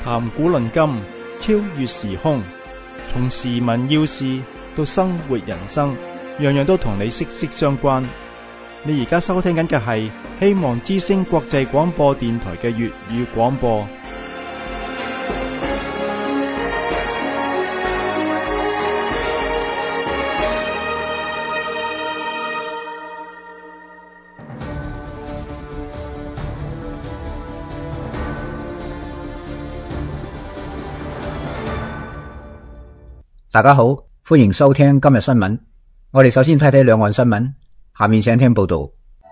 談古論今，超越時空，從時聞要事到生活人生，樣樣都同你息息相關。你而家收聽緊嘅係希望之聲國際廣播電台嘅粵語廣播。 大家好，歡迎收聽今日新聞。我哋首先睇睇兩岸新聞，下面請聽報道。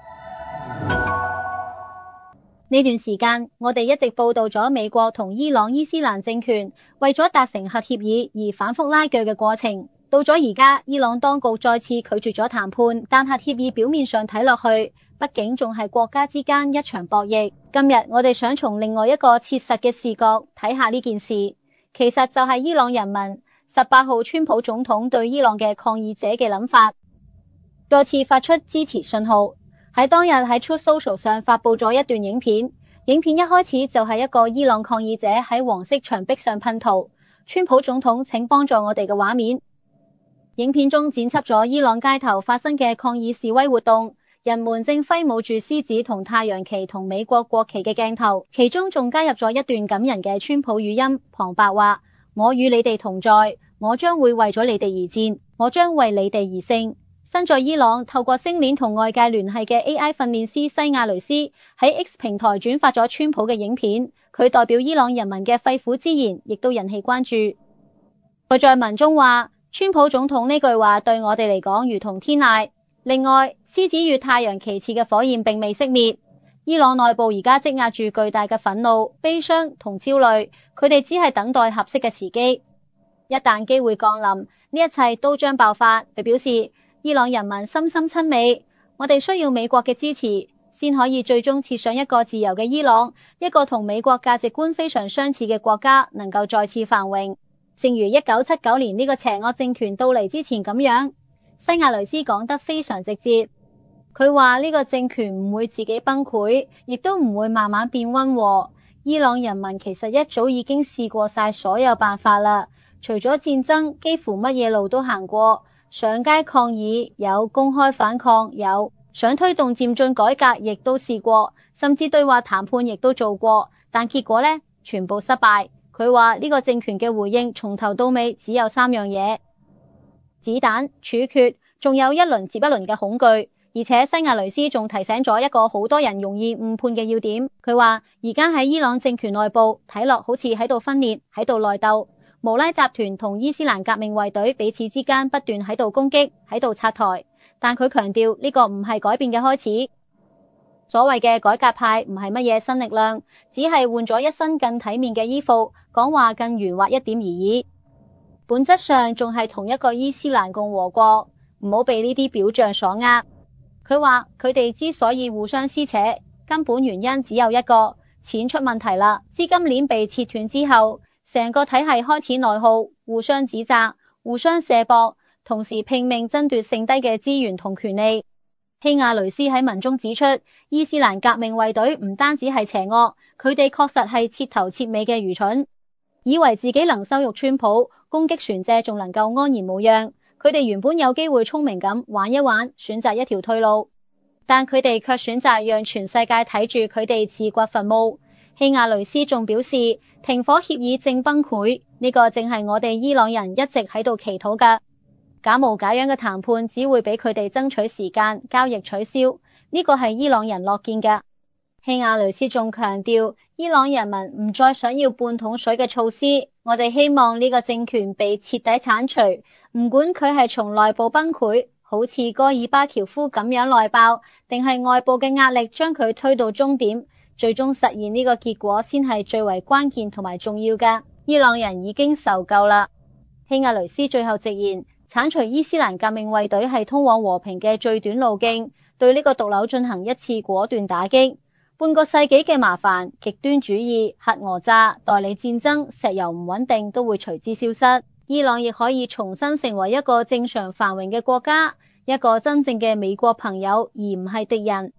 呢段時間，我哋一直報道咗美國同伊朗伊斯蘭政權為咗達成核協議而反覆拉鋸嘅過程。到咗而家，伊朗當局再次拒絕咗談判，但核協議表面上睇落去，畢竟仲係國家之間一場博弈。今日我哋想從另外一個切實嘅視角睇下呢件事，其實就係伊朗人民18號川普總統對伊朗嘅抗議者嘅諗法，再次發出支持信號。喺當日喺 Truth Social 上發佈咗一段影片，影片一開始就係一個伊朗抗議者喺黃色牆壁上噴塗，川普總統請幫助我哋嘅畫面。影片中剪輯咗伊朗街頭發生嘅抗議示威活動，人們正揮舞住獅子同太陽旗同美國國旗嘅鏡頭，其中仲加入咗一段感人嘅川普語音，旁白話：我與你哋同在，我將會為咗你哋而戰，我將為你哋而勝。身在伊朗透過星鏈同外界聯繫嘅 AI 訓練師西亞雷斯喺 X 平台轉發咗川普嘅影片，佢代表伊朗人民嘅肺腑之言亦都引起關注。佢在文中話：川普總統呢句話對我哋嚟講如同天籟。另外，獅子與太陽旗幟嘅火焰並未熄滅，伊朗內部而家積壓住巨大嘅憤怒、悲傷同焦慮，佢哋只係等待合適嘅時機。一旦機會降臨，呢一切都將爆發。佢表示，伊朗人民深深親美，我哋需要美國嘅支持，先可以最終設想一個自由嘅伊朗，一個同美國價值觀非常相似嘅國家，能夠再次繁榮，正如1979年呢個邪惡政權到嚟之前咁樣。西亞雷斯講得非常直接，佢話呢個政權唔會自己崩潰，亦都唔會慢慢變溫和。伊朗人民其實一早已經試過晒所有辦法啦，除咗戰爭，幾乎乜嘢路都行過。上街抗議有，公開反抗有，想推動漸進改革亦都試過，甚至對話談判亦都做過，但結果呢，全部失敗。佢話呢個政權嘅回應從頭到尾只有3樣嘢：子彈、處決，仲有一輪接一輪嘅恐懼。而且西亞雷斯仲提醒咗一個好多人容易誤判嘅要點，佢話而家喺伊朗政權內部睇落好似喺度分裂，喺度內鬥。無拉集團同伊斯蘭革命衛隊彼此之間不斷喺度攻擊，喺度拆台，但佢強調呢個唔係改變嘅開始。所謂嘅改革派唔係乜嘢新力量，只係換咗一身更體面嘅衣服，講話更圓滑一點而已。本質上仲係同一個伊斯蘭共和國，唔好被呢啲表象所呃。佢話佢哋之所以互相撕扯，根本原因只有一個：錢出問題啦。資金鏈被切斷之後，成個體系開始內耗，互相指責，互相卸膊，同時拼命爭奪剩低嘅資源同權利。希亞雷斯喺文中指出，伊斯蘭革命衛隊唔單止係邪惡，佢哋確實係徹頭徹尾嘅愚蠢，以為自己能羞辱川普，攻擊船隻仲能夠安然無恙。佢哋原本有機會聰明咁玩一玩，選擇一條退路，但佢哋卻選擇讓全世界睇住佢哋自掘墳墓。希亞雷斯仲表示，停火協議正崩潰，呢個正係我哋伊朗人一直喺度祈禱㗎。假模假樣嘅談判只會俾佢哋爭取時間，交易取消，呢個係伊朗人樂見㗎。希亞雷斯仲強調，伊朗人民唔再想要半桶水嘅措施，我哋希望呢個政權被徹底鏟除，唔管佢係從內部崩潰，好似戈爾巴喬夫咁樣內爆，定係外部嘅壓力將佢推到終點，最終實現呢個結果先係最為關鍵同埋重要嘅。伊朗人已經受夠啦。希亞雷斯最後直言，鏟除伊斯蘭革命衛隊係通往和平嘅最短路徑，對呢個毒瘤進行一次果斷打擊。半個世紀嘅麻煩、極端主義、核訛詐、代理戰爭、石油唔穩定都會隨之消失。伊朗亦可以重新成為一個正常繁榮嘅國家，一個真正嘅美國朋友，而唔係敵人。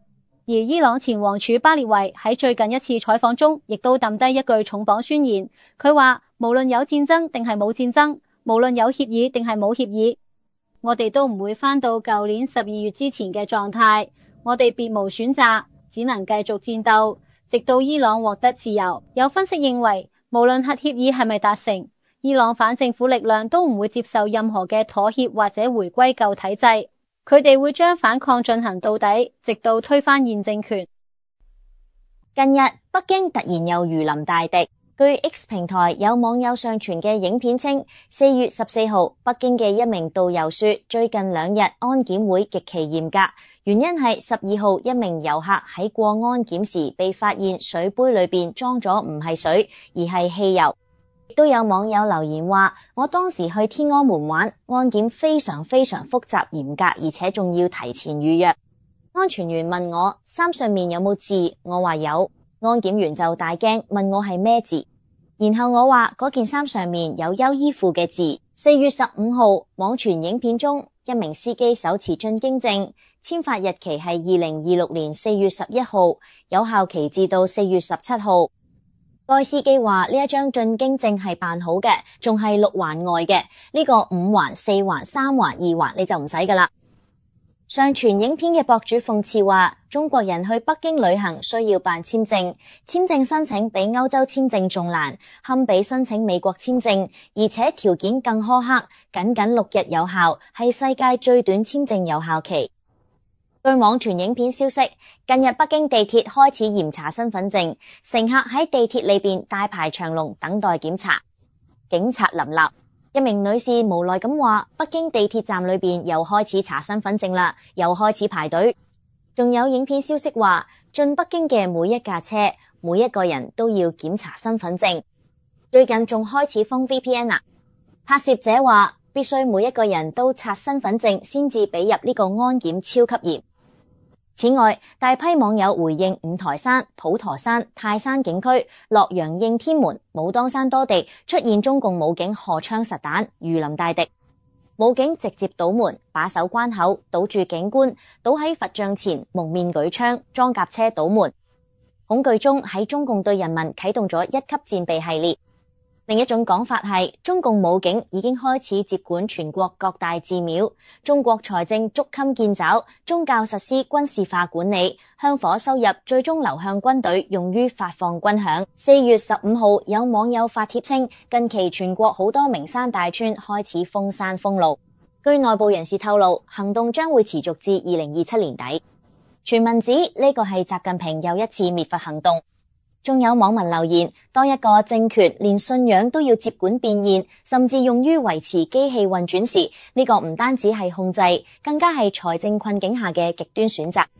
而伊朗前王儲巴列維喺最近一次採訪中，亦都抌低一句重磅宣言。佢話：無論有戰爭定係冇戰爭，無論有協議定係冇協議，我哋都唔會返到舊年12月之前嘅狀態。我哋別無選擇，只能繼續戰鬥，直到伊朗獲得自由。有分析認為，無論核協議係咪達成，伊朗反政府力量都唔會接受任何嘅妥協或者回歸舊體制。佢哋會將反抗進行到底，直到推翻現政權。 近日，北京突然又如臨大敵。據 X 平台有網友上傳嘅影片稱，4月14號，北京嘅一名導遊說，最近2日安檢會極其嚴格，原因係12號一名遊客喺過安檢時被發現水杯裏邊裝咗唔係水，而係汽油。亦都有網友留言話，我當時去天安門玩，安檢非常非常複雜嚴格，而且仲要提前預約。安全員問我衫上面有冇字，我話有，安檢員就大驚，問我係咩字，然後我話嗰件衫上面有優衣庫嘅字。4月15號，網傳影片中一名司機手持進京證，簽發日期係2026年4月11號，有效期至到4月17號。該司機話呢一張進京證係辦好嘅，仲係6環外嘅，呢個5環、4環、3環、2環你就唔使㗎喇。上傳影片嘅博主諷刺話，中國人去北京旅行需要辦簽證，簽證申請比歐洲簽證仲難，堪比申請美國簽證，而且條件更苛刻，僅6日有效，係世界最短簽證有效期。據網傳影片消息，近日北京地鐵開始嚴查身份證，乘客喺地鐵裏邊大排長龍等待檢查，警察林立。一名女士無奈咁話，北京地鐵站裏邊又開始查身份證啦，又開始排隊。仲有影片消息話，進北京嘅每一架車，每一個人都要檢查身份證。最近仲開始封 VPN 啦。拍攝者話，必須每一個人都刷身份證先至俾入呢個安檢超級嚴。此外，大批網友回應五台山、普陀山、泰山景區、洛陽應天門、武當山多地出現中共武警荷槍實彈，如臨大敵。武警直接堵門，把守關口，堵住警官，倒喺佛像前蒙面舉槍，裝甲車堵門。恐懼中喺中共對人民啟動咗1級戰備系列。另一種講法係，中共武警已經開始接管全國各大寺廟，中國財政捉襟見肘，宗教實施軍事化管理，香火收入最終流向軍隊，用於發放軍餉。4月15號，有網友發帖稱，近期全國好多名山大川開始封山封路。據內部人士透露，行動將會持續至2027年底。傳聞指呢個係習近平又一次滅佛行動。仲有網民留言，當一個政權連信仰都要接管變現，甚至用於維持機器運轉時，呢個唔單止係控制，更加係財政困境下嘅極端選擇。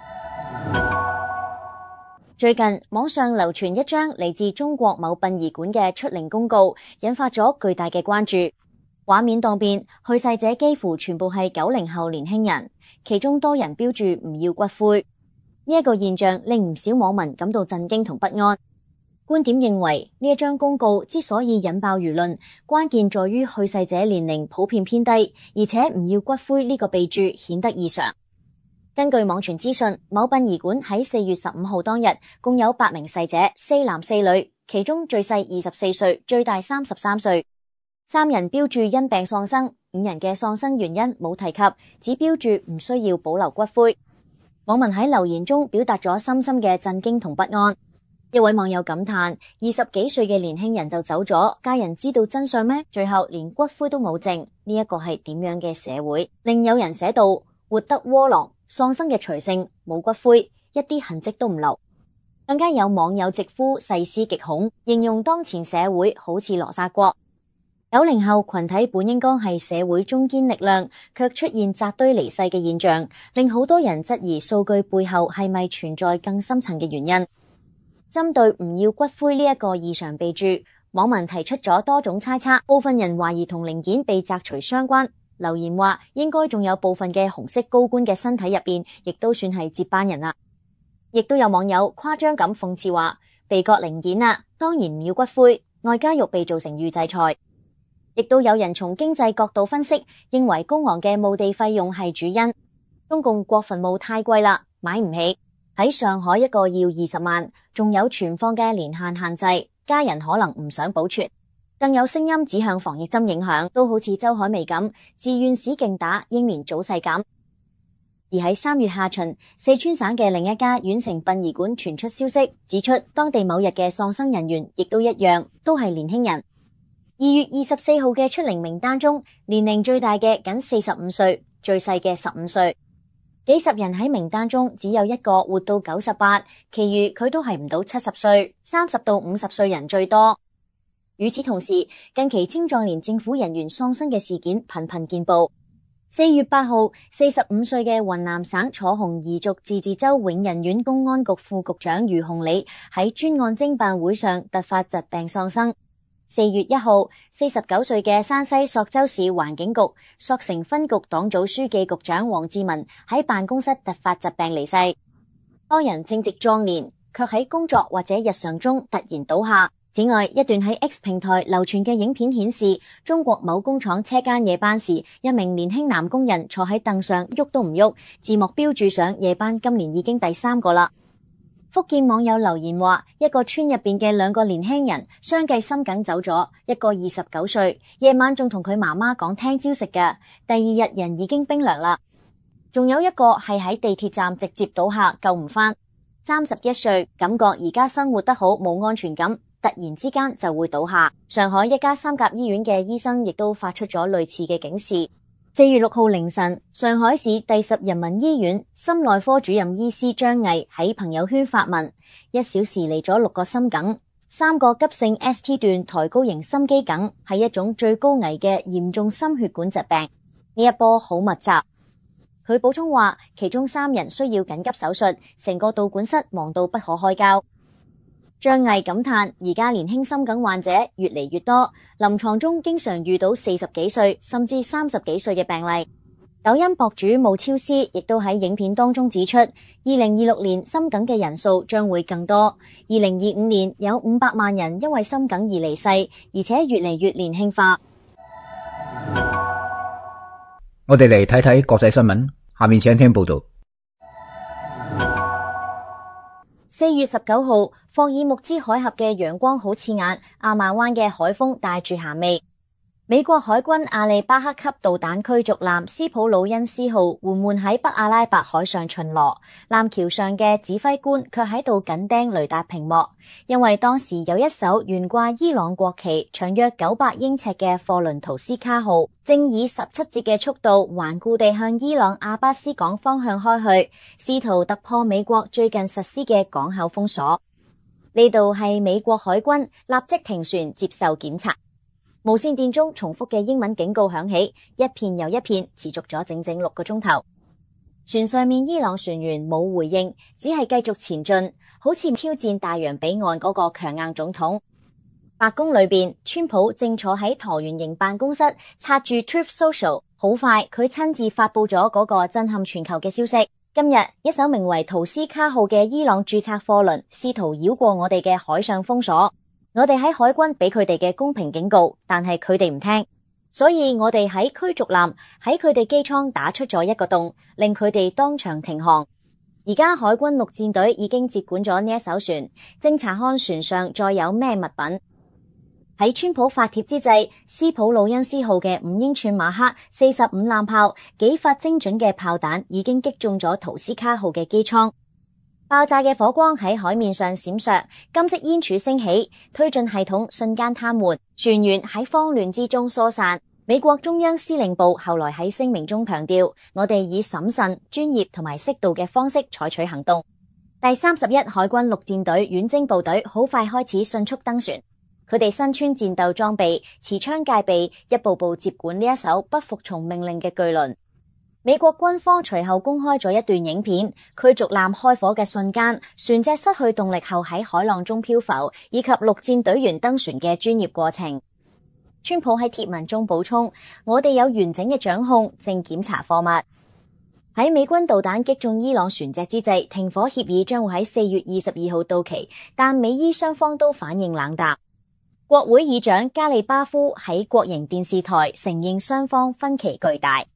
最近網上流傳一張嚟自中國某殯儀館嘅出殯公告，引發咗巨大嘅關注。畫面當邊，去世者幾乎全部係90後年輕人，其中多人標注唔要骨灰。呢一個現象令唔少網民感到震驚同不安。觀點認為，呢一張公告之所以引爆輿論，關鍵在於去世者年齡普遍偏低，而且唔要骨灰呢個備注顯得異常。根據網傳資訊，某殯儀館喺4月15號當日共有8名逝者，4男4女，其中最細24歲，最大33歲。3人標注因病喪生，5人嘅喪生原因冇提及，只標注唔需要保留骨灰。網民喺留言中表達咗深深嘅震驚同不安。一位網友感嘆：20幾歲嘅年輕人就走咗，家人知道真相咩？最後連骨灰都冇剩，呢一個係點樣嘅社會？另有人寫道：活得窩囊，喪生嘅隨性，冇骨灰，一啲痕跡都唔留。更加有網友直呼細思極恐，形容當前社會好似羅剎國。90後群體本應該係社會中堅力量，卻出現紮堆離世嘅現象，令好多人質疑數據背後係咪存在更深層嘅原因。針對唔要骨灰呢一個異常備注，網民提出咗多種猜測，部分人懷疑同零件被摘除相關。留言話應該仲有部分嘅紅色高官嘅身體入邊，亦都算係接班人啦。亦都有網友誇張咁諷刺話，被割零件啦，當然唔要骨灰，外加肉被做成預製菜。亦都有人從經濟角度分析，認為高昂嘅墓地費用係主因。中共國墳墓太貴啦，買唔起。 喺上海一個要20萬，仲有存放嘅年限限制，家人可能唔想保存。更有聲音指向防疫針影響，都好似周海媚咁，自願使勁打，英年早逝咁。而喺3月下旬，四川省嘅另一家縣城殯儀館傳出消息，指出當地某日嘅喪生人員亦都一樣，都係年輕人。2月24號嘅出靈名單中，年齡最大嘅僅45歲，最細嘅15歲。幾十人喺名單中，只有一個活到98，其餘佢都係唔到70歲，30到50歲人最多。與此同時，近期青壯年政府人員喪生嘅事件頻頻見報。4月8號，45歲嘅雲南省楚雄彝族自治州永仁縣公安局副局長余紅里喺專案偵辦會上突發疾病喪生。4月1號，49歲嘅山西朔州市環境局朔城分局黨組書記局長黃志文喺辦公室突發疾病離世。多人正值壯年，卻喺工作或者日常中突然倒下。此外，一段喺 X 平台流傳嘅影片顯示，中國某工廠車間夜班時，一名年輕男工人坐喺凳上喐都唔喐，字幕標注上夜班今年已經第3個啦。福建網友留言話，一個村入邊嘅2個年輕人相繼心梗走咗，一個29歲，夜晚仲同佢媽媽講聽朝食嘅，第2日人已經冰涼啦。仲有一個係喺地鐵站直接倒下，救唔返，31歲，感覺而家生活得好冇安全感，突然之間就會倒下。上海一家3甲醫院嘅醫生亦都發出咗類似嘅警示。4月6號凌晨，上海市第10人民醫院心內科主任醫師張毅喺朋友圈發文：1小時嚟咗6個心梗，3個急性 ST 段抬高型心肌梗，係一種最高危嘅嚴重心血管疾病。呢一波好密集。佢補充話，其中3人需要緊急手術，成個導管室忙到不可開交。張毅感嘆，而家年輕心梗患者越嚟越多，臨床中經常遇到40幾歲甚至30幾歲嘅病例。抖音博主慕超思亦都喺影片當中指出，2026年心梗嘅人數將會更多，2025年有500萬人因為心梗而離世，而且越嚟越年輕化。 我哋嚟睇睇國際新聞，下面請聽報道。 4月19號，霍爾木茲海峽嘅陽光好刺眼，阿曼灣嘅海風帶住鹹味。美國海軍阿利巴克級導彈驅逐艦斯普魯恩斯號緩緩喺北阿拉伯海上巡邏，艦橋上嘅指揮官卻喺度緊盯雷達屏幕，因為當時有一艘懸掛伊朗國旗、長約900英尺嘅貨輪圖斯卡號，正以17節嘅速度頑固地向伊朗阿巴斯港方向開去，試圖突破美國最近實施嘅港口封鎖。呢度係美國海軍，立即停船接受檢查。無線電中重複嘅英文警告響起，一片又一片，持續咗整整6個鐘頭。船上面伊朗船員冇回應，只係繼續前進，好似挑戰大洋彼岸嗰個強硬總統。白宮裏邊，川普正坐喺橢圓形辦公室，刷住 Truth Social。好快，佢親自發佈咗嗰個震撼全球嘅消息。今日，一艘名為圖斯卡號嘅伊朗註冊貨輪試圖繞過我哋嘅海上封鎖。我哋喺海軍俾佢哋嘅公平警告，但係佢哋唔聽，所以我哋喺驅逐艦喺佢哋機艙打出咗一個洞，令佢哋當場停航。而家海軍陸戰隊已經接管咗呢一艘船，正查看船上再有咩物品。喺川普發帖之際，斯普魯恩斯號嘅5英寸馬克45艦炮幾發精準嘅炮彈已經擊中咗圖斯卡號嘅機艙。爆炸嘅火光喺海面上閃爍，金色煙柱升起，推進系統瞬間癱瘓，船員喺慌亂之中疏散。美國中央司令部後來喺聲明中強調，我哋以審慎、專業同埋適度嘅方式採取行動。第31海軍陸戰隊遠征部隊好快開始迅速登船，佢哋身穿戰鬥裝備，持槍戒備，一步步接管呢一艘不服從命令嘅巨輪。美國軍方隨後公開咗一段影片，驅逐艦開火嘅瞬間，船隻失去動力後喺海浪中漂浮，以及陸戰隊員登船嘅專業過程。川普喺貼文中補充，我哋有完整嘅掌控，正檢查貨物。喺美軍導彈擊中伊朗船隻之際，停火協議將會喺4月22號到期，但美伊雙方都反應冷淡。國會議長加利巴夫喺國營電視台承認雙方分歧巨大。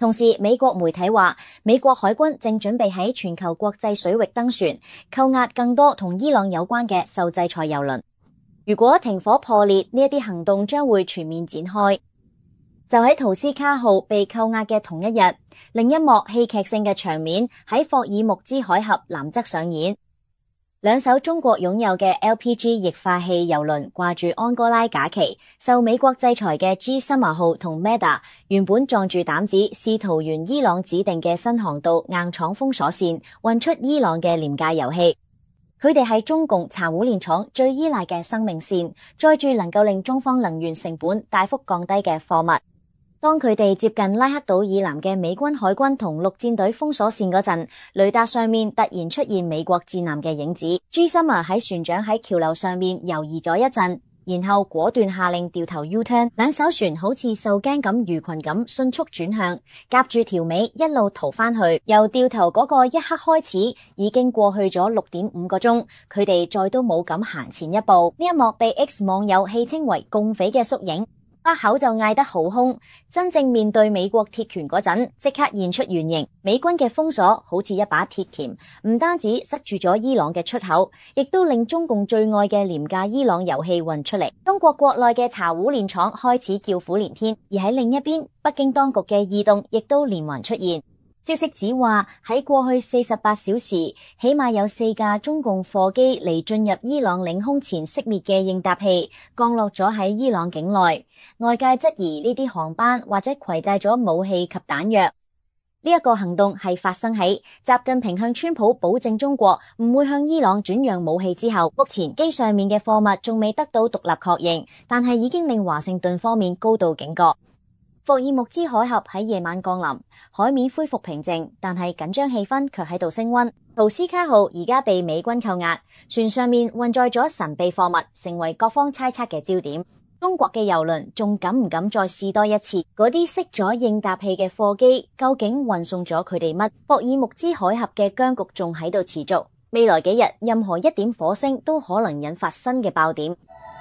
同時，美國媒體話，美國海軍正準備喺全球國際水域登船，扣押更多同伊朗有關嘅受制裁油輪。如果停火破裂，呢一啲行動將會全面展開。就喺圖斯卡號被扣押嘅同一日，另一幕戲劇性嘅場面喺霍爾木茲海峽南側上演。兩艘中國擁有嘅 LPG 液化氣油輪掛住安哥拉假旗，受美國制裁嘅 G Summer 號同 Meda 原本壯住膽子，試圖沿伊朗指定嘅新航道硬闖封鎖線，運出伊朗嘅廉價油氣。佢哋係中共查胡連廠最依賴嘅生命線，載住能夠令中方能源成本大幅降低嘅貨物。當佢哋接近拉克島以南嘅美軍海軍同陸戰隊封鎖線嗰陣，雷達上面突然出現美國戰艦嘅影子。G Summer 喺船長喺橋樓上面猶豫咗一陣，然後果斷下令掉頭 U-turn， 兩艘船好似受驚咁魚群咁迅速轉向，夾住條尾一路逃翻去。由掉頭嗰個一刻開始，已經過去咗6.5個鐘，佢哋再都冇敢行前一步。呢一幕被 X 網友戲稱為共匪嘅縮影。把口就嗌得好兇，真正面對美國鐵拳嗰陣，即刻現出原形。美軍嘅封鎖好似一把鐵鉗，唔單止塞住咗伊朗嘅出口，亦都令中共最愛嘅廉價伊朗油氣運出嚟。中國國內嘅查胡連廠開始叫苦連天，而喺另一邊，北京當局嘅異動亦都連環出現。消息指話喺過去48小時，起碼有4架中共貨機離進入伊朗領空前熄滅嘅應答器降落咗喺伊朗境內。外界質疑呢啲航班或者攜帶咗武器及彈藥。呢一個行動係發生喺習近平向川普保證中國唔會向伊朗轉讓武器之後。目前機上面嘅貨物仲未得到獨立確認，但係已經令華盛頓方面高度警覺。霍爾木茲海峽喺夜晚降臨，海面恢復平靜，但係緊張氣氛卻喺度升溫。圖斯卡號而家被美軍扣押，船上面運載咗神秘貨物，成為各方猜測嘅焦點。中國嘅油輪仲敢唔敢再試多一次？嗰啲熄咗應答器嘅貨機究竟運送咗佢哋乜？霍爾木茲海峽嘅僵局仲喺度持續，未來幾日任何一點火星都可能引發新嘅爆點。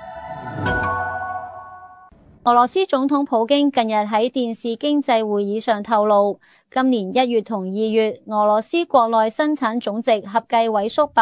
俄羅斯總統普京近日喺電視經濟會議上透露，今年1月同2月，俄羅斯國內生產總值合計萎縮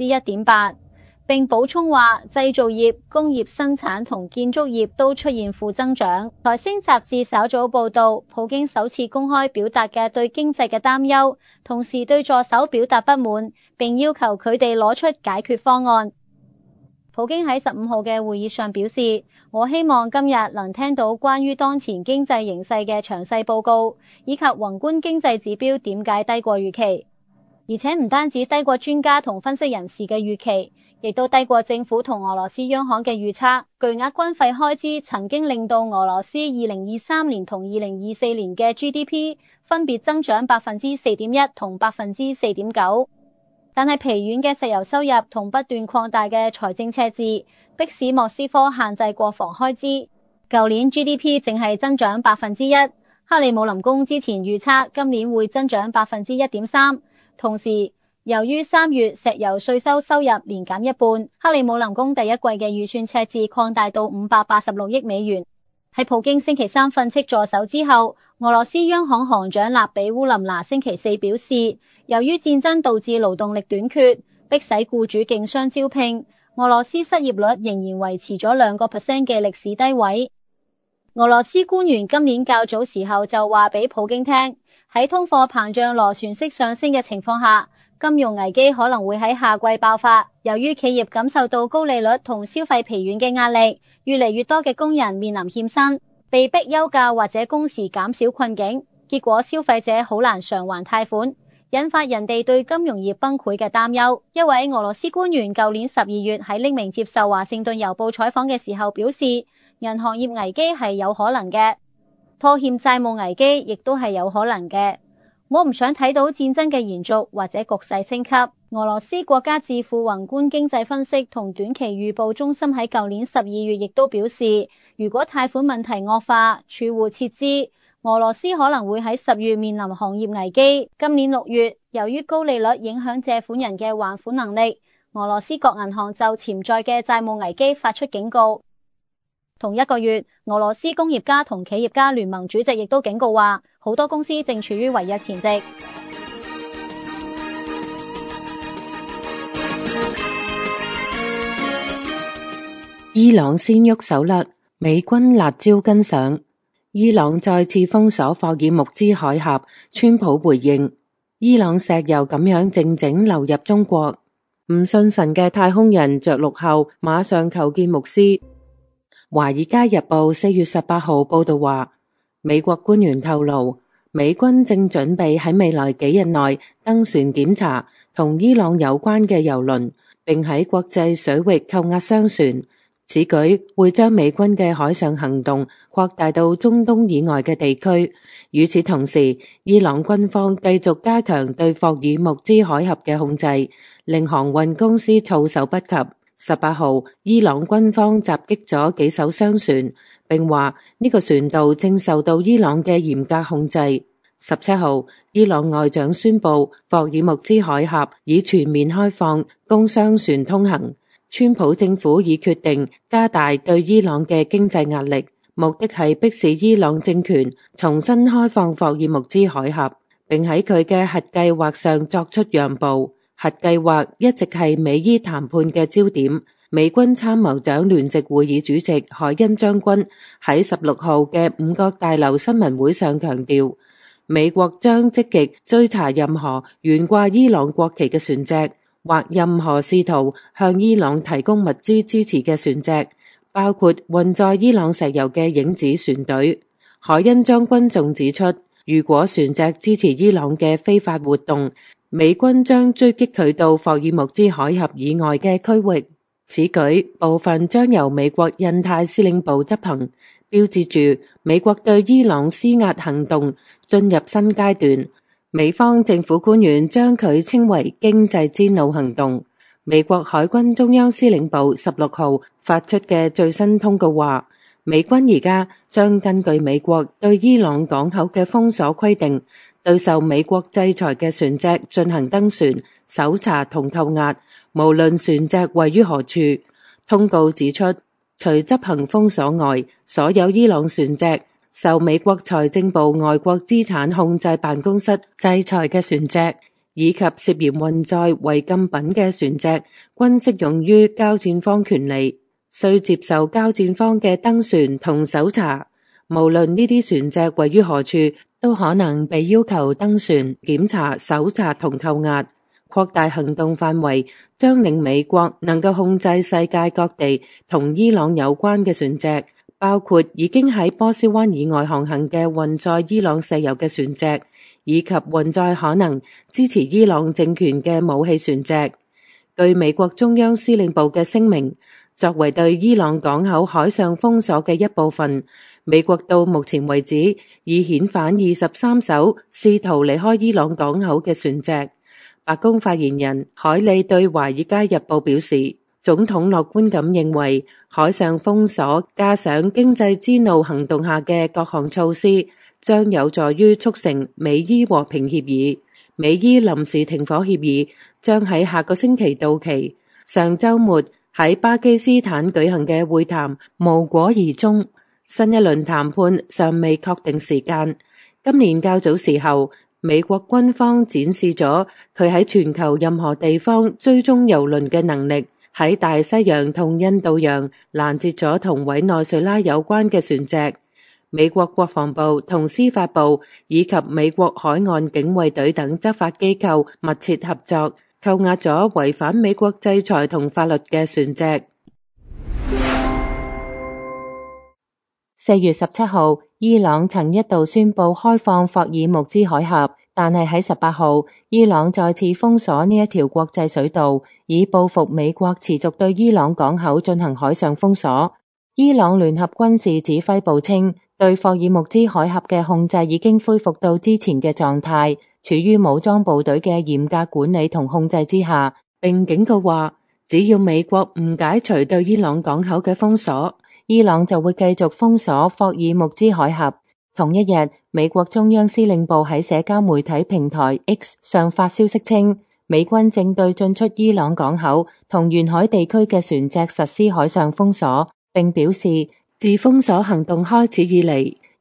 1.8%，並補充話製造業、工業生產同建築業都出現負增長。財星雜誌稍早報道，普京首次公開表達嘅對經濟嘅擔憂，同時對助手表達不滿，並要求佢哋攞出解決方案。普京喺15號嘅會議上表示，我希望今日能聽到關於當前經濟形勢嘅詳細報告，以及宏觀經濟指標點解低過預期，而且唔單止低過專家同分析人士嘅預期，亦都低過政府同俄羅斯央行嘅預測。巨額軍費開支曾經令到俄羅斯2023年同2024年嘅 GDP 分別增長4.1%同4.9%。但係疲軟嘅石油收入同不斷擴大嘅財政赤字，迫使莫斯科限制國防開支。舊年 GDP 淨係增長1%，克里姆林宮之前預測今年會增長1.3%。同時，由於3月石油稅收入年減一半，克里姆林宮第一季嘅預算赤字擴大到586億美元。喺普京星期三訓斥助手之後，俄羅斯央行行長納比烏林娜星期四表示，由於戰爭導致勞動力短缺，迫使僱主競相招聘，俄羅斯失業率仍然維持咗2% 嘅歷史低位。俄羅斯官員今年較早時候就話俾普京聽，喺通貨膨脹螺旋式上升嘅情況下，金融危機可能會喺夏季爆發。由於企業感受到高利率同消費疲軟嘅壓力，越嚟越多嘅工人面臨欠薪、被迫休假或者工時減少困境，結果消費者好難償還貸款，引發人哋對金融業崩潰嘅擔憂。一位俄羅斯官員舊年12月喺匿名接受華盛頓郵報採訪嘅時候表示，銀行業危機係有可能嘅，拖欠債務危機亦都係有可能嘅。我唔想睇到戰爭嘅延續或者局勢升級。俄羅斯國家智庫宏觀經濟分析同短期預報中心喺舊年12月亦都表示，如果貸款問題惡化，儲戶撤資，俄羅斯可能會喺10月面臨行業危機。今年6月，由於高利率影響借款人嘅還款能力，俄羅斯各銀行就潛在嘅債務危機發出警告。同一個月，俄羅斯工業家同企業家聯盟主席亦都警告話， 好多公司正處於違約前夕。 伊朗先喐手啦，美軍辣椒跟上。伊朗再次封鎖霍爾木茲海峽，川普回應：伊朗石油咁樣靜靜流入中國。唔信神嘅太空人着陸後，馬上求見牧師。華爾街日報4月18號報道話，美國官員透露，美軍正準備喺未來幾日內登船檢查同伊朗有關嘅油輪，並喺國際水域扣押商船。此舉會將美軍嘅海上行動擴大到中東以外嘅地區。與此同時，伊朗軍方繼續加強對霍爾木茲海峽嘅控制，令航運公司措手不及。18號，伊朗軍方襲擊咗幾艘商船，並話呢個船道正受到伊朗嘅嚴格控制。17號，伊朗外長宣布霍爾木茲海峽已全面開放，供商船通行。川普政府已決定加大對伊朗嘅經濟壓力，目的係迫使伊朗政權重新開放霍爾木茲海峽，並喺佢嘅核計劃上作出讓步。核計劃一直係美伊談判嘅焦點。美軍參謀長聯席會議主席海恩將軍喺16號嘅五角大樓新聞會上強調，美國將積極追查任何懸掛伊朗國旗嘅船隻，或任何試圖向伊朗提供物資支持嘅船隻，包括運載伊朗石油嘅影子船隊。海恩將軍仲指出，如果船隻支持伊朗嘅非法活動，美軍將追擊佢到霍爾木茲海峽以外嘅區域。此舉部分將由美國印太司令部執行，標誌住美國對伊朗施壓行動進入新階段。美方政府官員將佢稱為經濟之怒行動。美國海軍中央司令部16號發出嘅最新通告話，美軍而家將根據美國對伊朗港口嘅封鎖規定，對受美國制裁嘅船隻進行登船、搜查同扣押，無論船隻位於何處。通告指出，除執行封鎖外，所有伊朗船隻受美國財政部外國資產控制辦公室制裁嘅船隻，以及涉嫌運載違禁品嘅船隻，均適用於交戰方權利，須接受交戰方嘅登船同搜查。無論呢啲船隻位於何處，都可能被要求登船、檢查、搜查同扣押。擴大行動範圍將令美國能夠控制世界各地同伊朗有關嘅船隻，包括已經喺波斯灣以外航行嘅運載伊朗石油嘅船隻，以及運載可能支持伊朗政權嘅武器船隻。據美國中央司令部嘅聲明，作為對伊朗港口海上封鎖嘅一部分，美國到目前為止已遣返23艘試圖離開伊朗港口嘅船隻。白宮發言人海利對《華爾街日報》表示，總統樂觀咁認為，海上封鎖加上經濟之怒行動下嘅各項措施，將有助於促成美伊和平協議。美伊臨時停火協議將喺下個星期到期。上週末喺巴基斯坦舉行嘅會談無果而終，新一輪談判尚未確定時間。今年較早時候，美國軍方展示咗佢喺全球任何地方追蹤油輪嘅能力，喺大西洋同印度洋攔截咗同委內瑞拉有關嘅船隻。美國國防部同司法部以及美國海岸警衛隊等執法機構密切合作，扣押咗違反美國制裁同法律嘅船隻。4月17號，伊朗曾一度宣布開放霍爾木茲海峽，但係喺18號，伊朗再次封鎖呢一條國際水道，以報復美國持續對伊朗港口進行海上封鎖。伊朗聯合軍事指揮部稱，對霍爾木茲海峽嘅控制已經恢復到之前嘅狀態，處於武裝部隊嘅嚴格管理同控制之下，並警告話，只要美國唔解除對伊朗港口嘅封鎖，伊朗就會繼續封鎖霍爾木茲海峽。同一日，美國中央司令部喺社交媒體平台 X 上發消息稱，美軍正對進出伊朗港口同沿海地區嘅船隻實施海上封鎖，並表示自封鎖行動開始以嚟，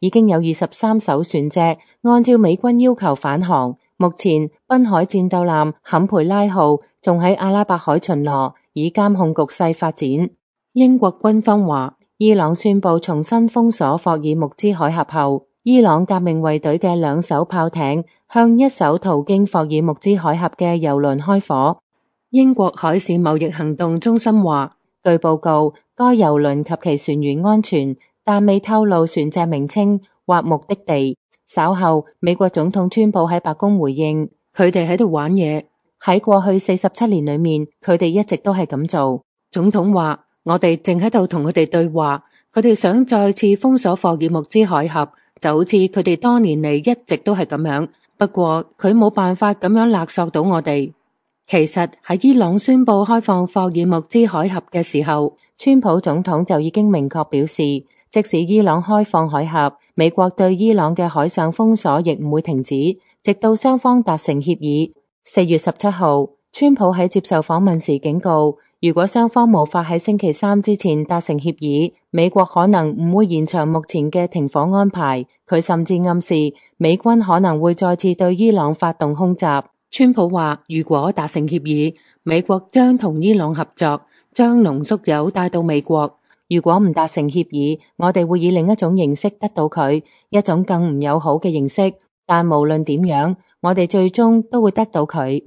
已經有23艘船隻按照美軍要求返航。目前濱海戰鬥艦坎培拉號仲喺阿拉伯海巡邏，以監控局勢發展。英國軍方話，伊朗宣布重新封鎖霍爾木茲海峽後，伊朗革命衛隊嘅2艘炮艇向一艘途經霍爾木茲海峽嘅油輪開火。英國海事貿易行動中心話，據報告，該油輪及其船員安全，但未透露船隻名稱或目的地。稍後，美國總統川普喺白宮回應，佢哋喺度玩嘢。喺過去47年裏面，佢哋一直都係咁做。總統話，我哋正喺度同佢哋對話，佢哋想再次封鎖霍爾木茲海峽，就好似佢哋多年嚟一直都係咁樣。不過佢冇辦法咁樣勒索到我哋。其實喺伊朗宣布開放霍爾木茲海峽嘅時候，川普總統就已經明確表示，即使伊朗開放海峽，美國對伊朗嘅海上封鎖亦唔會停止，直到雙方達成協議。4月17號，川普喺接受訪問時警告，如果雙方無法喺星期3之前達成協議，美國可能唔會延長目前嘅停火安排。佢甚至暗示美軍可能會再次對伊朗發動空襲。川普話，如果達成協議，美國將同伊朗合作，將濃縮鈾帶到美國。如果唔達成協議，我哋會以另一種形式得到佢，一種更唔友好嘅形式。但無論點樣，我哋最終都會得到佢。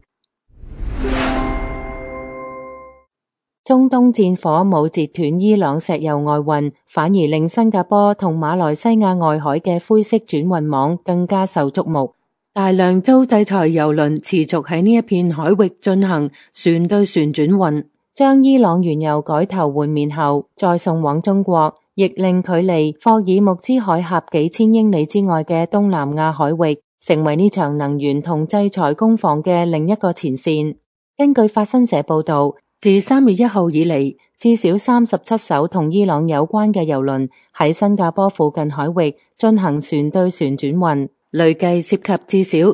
中東戰火冇截斷伊朗石油外運，反而令新加坡同馬來西亞外海嘅灰色轉運網更加受矚目。大量遭制裁油輪持續喺呢一片海域進行船對船轉運，將伊朗原油改頭換面後再送往中國，亦令距離霍爾木茲海峽幾千英里之外嘅東南亞海域成為呢場能源同制裁攻防嘅另一個前線。根據法新社報道，自3月1號以嚟，至少37艘同伊朗有關嘅油輪喺新加坡附近海域進行船對船轉運，累計涉及至少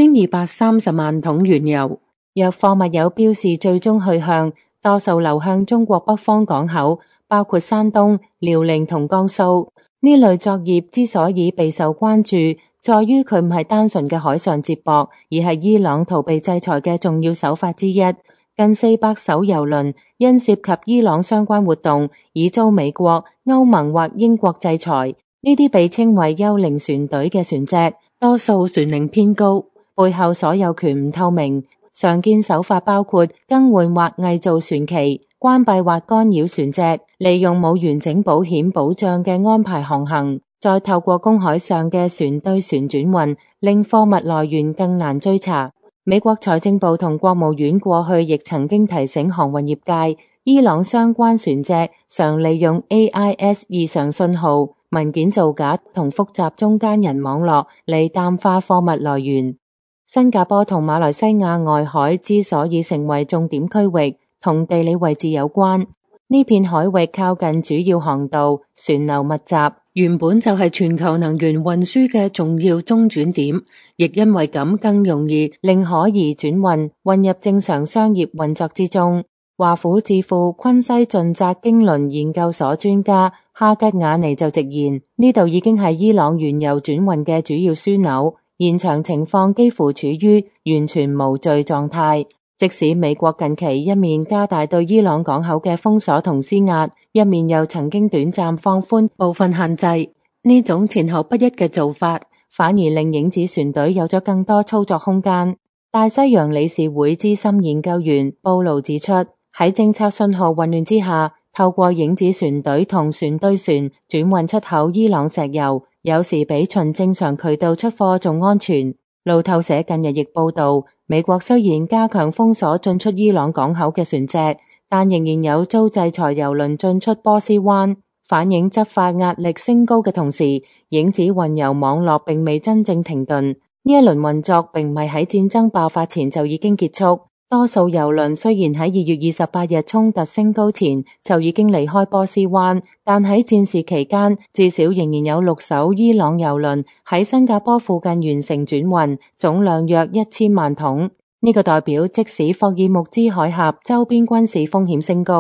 6230萬桶原油。若貨物有標示最終去向，多數流向中國北方港口，包括山東、遼寧同江蘇。呢類作業之所以備受關注，在於佢唔係單純嘅海上接駁，而係伊朗逃避制裁嘅重要手法之一。近400艘油輪因涉及伊朗相關活動，已遭美國、歐盟或英國制裁。呢啲被稱為幽靈船隊嘅船隻，多數船齡偏高，背後所有權唔透明。常見手法包括更換或偽造船旗、關閉或干擾船隻，利用冇完整保險保障嘅安排航行，再透過公海上嘅船對船轉運，令貨物來源更難追查。美國財政部同國務院過去亦曾經提醒航運業界，伊朗相關船隻常利用 AIS 異常信號、文件造假同複雜中間人網絡嚟淡化貨物來源。新加坡同馬來西亞外海之所以成為重點區域，同地理位置有關。呢片海域靠近主要航道，船流密集，原本就係全球能源運輸嘅重要中轉點，亦因為咁更容易令可疑轉運混入正常商業運作之中。華府智庫昆西盡責經輪研究所專家哈吉雅尼就直言，呢度已經係伊朗原油轉運嘅主要樞紐，現場情況幾乎處於完全無序狀態。即使美國近期一面加大對伊朗港口嘅封鎖同施壓，一面又曾經短暫放寬部分限制，呢種前後不一嘅做法，反而令影子船隊有咗更多操作空間。大西洋理事會資深研究員布魯指出，喺政策信號混亂之下，透過影子船隊同船對船轉運出口伊朗石油，有時比循正常渠道出貨仲安全。路透社近日亦報道，美國雖然加強封鎖進出伊朗港口嘅船隻，但仍然有遭制裁油輪進出波斯灣，反映執法壓力升高嘅同時，影子運油網絡並未真正停頓。呢一輪運作並唔係喺戰爭爆發前就已經結束。多數油輪雖然喺2月28日衝突升高前就已經離開波斯灣，但喺戰事期間至少仍然有6艘伊朗油輪喺新加坡附近完成轉運，總量約1000萬桶。呢個代表即使霍爾木茲海峽周邊軍事風險升高，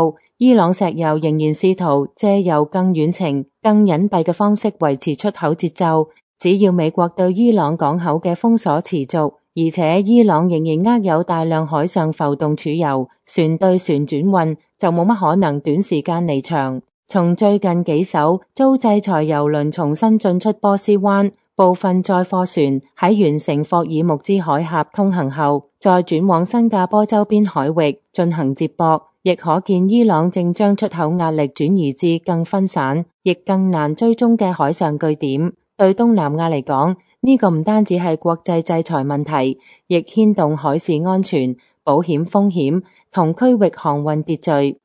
伊朗石油仍然試圖借由更遠程、更隱蔽嘅方式維持出口節奏。只要美國對伊朗港口嘅封鎖持續，而且伊朗仍然握有大量海上浮動儲油，船對船轉運，就冇乜可能短時間離場。從最近幾艘遭制裁油輪重新進出波斯灣，部分載貨船喺完成霍爾木茲海峽通行後，再轉往新加坡周邊海域進行接駁，亦可見伊朗正將出口壓力轉移至更分散，亦更難追蹤嘅海上據點。對東南亞嚟講，呢個唔單止係國際制裁問題，亦牽動海事安全、保險風險同區域航運秩序。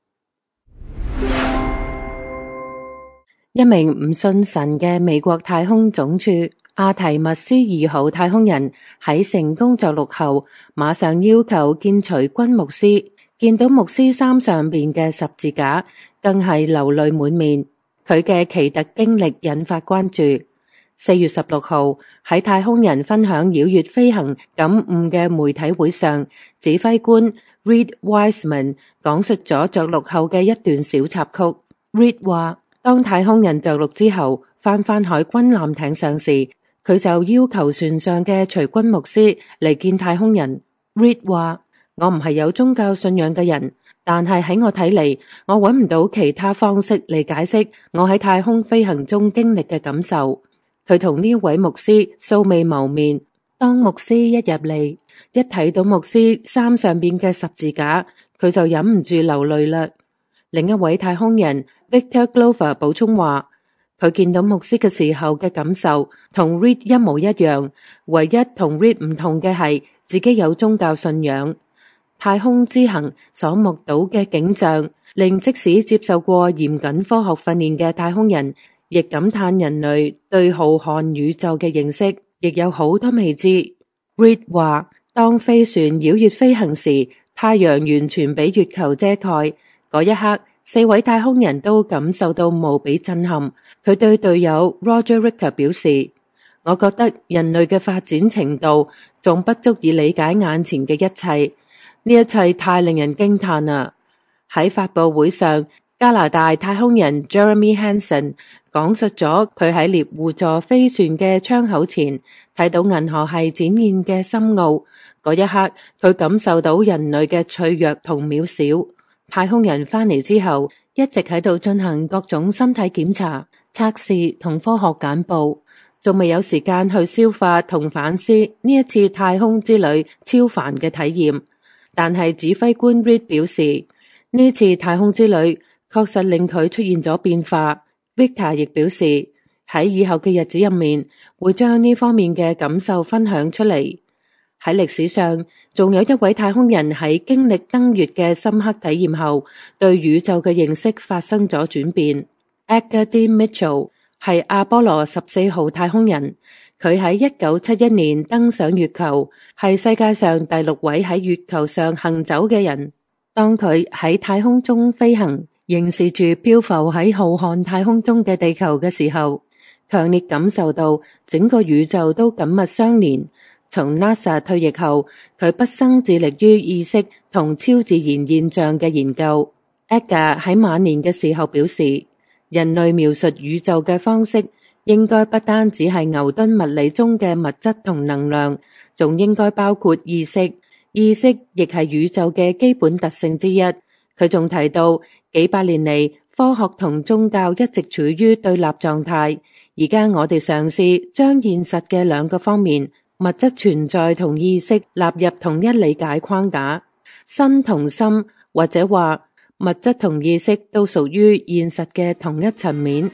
一名唔信神嘅美國太空總署阿提密斯2號太空人喺成功着陸後，馬上要求見隨軍牧師，見到牧師衫上邊嘅十字架，更係流淚滿面。佢嘅奇特經歷引發關注。4月16號喺太空人分享繞月飛行感悟嘅媒體會上，指揮官 Reed Wiseman 講述咗着陸後嘅一段小插曲。Reed 話，當太空人着陸之後，返海軍艦艇上時，佢就要求船上嘅隨軍牧師嚟見太空人。Reed 話，我唔係有宗教信仰嘅人，但係喺我睇嚟，我揾唔到其他方式嚟解釋我喺太空飛行中經歷嘅感受。佢同呢位牧師素未謀面，當牧師一入嚟，一睇到牧師衫上邊嘅十字架，佢就忍唔住流淚啦。另一位太空人 Victor Glover 補充話，佢見到牧師嘅時候嘅感受同 Reed 一模一樣，唯一同 Reed 唔同嘅係自己有宗教信仰。太空之行所目睹嘅景象，令即使接受過嚴謹科學訓練嘅太空人亦感嘆人類對浩瀚宇宙嘅認識亦有好多未知。Reed 話，當飛船繞月飛行時，太陽完全俾月球遮蓋，嗰一刻4位太空人都感受到無比震撼。佢對隊友 Roger Ricker 表示，我覺得人類嘅發展程度仲不足以理解眼前嘅一切，呢一切太令人驚嘆啦。喺發佈會上，加拿大太空人 Jeremy Hansen 講述咗佢喺獵戶座飛船嘅窗口前睇到銀河系展現嘅深奧，嗰一刻佢感受到人類嘅脆弱同渺小。太空人返嚟之後，一直喺度進行各種身體檢查、測試同科學簡報，仲未有時間去消化同反思呢一次太空之旅超凡嘅體驗。但係指揮官 Reed 表示，呢次太空之旅確實令佢出現咗變化。Victor 亦表示，喺以後嘅日子入面，會將呢方面嘅感受分享出嚟。喺歷史上，仲有一位太空人喺經歷登月嘅深刻體驗後，對宇宙嘅認識發生咗轉變。Edgar D. Mitchell 係阿波羅14號太空人，佢喺1971年登上月球，係世界上第6位喺月球上行走嘅人。當佢喺太空中飛行，凝視住漂浮喺浩瀚太空中嘅地球嘅時候，強烈感受到整個宇宙都緊密相連。從 NASA 退役後，佢畢生致力於意識同超自然現象嘅研究。Edgar 喺晚年嘅時候表示，人類描述宇宙嘅方式應該不單只係牛頓物理中嘅物質同能量，仲應該包括意識。意識亦係宇宙嘅基本特性之一。佢仲提到，幾百年嚟，科學同宗教一直處於對立狀態。而家我哋嘗試將現實嘅兩個方面，物質存在同意識納入同一理解框架。身同心，或者話物質同意識都屬於現實嘅同一層面。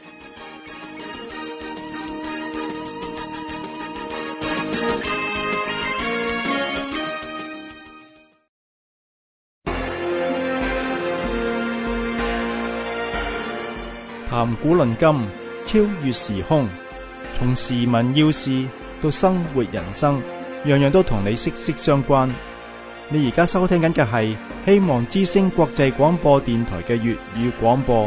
談古論今，超越時空，從時聞要事到生活人生，樣樣都同你息息相關。你而家收聽緊嘅係希望之聲國際廣播電台嘅粵語廣播。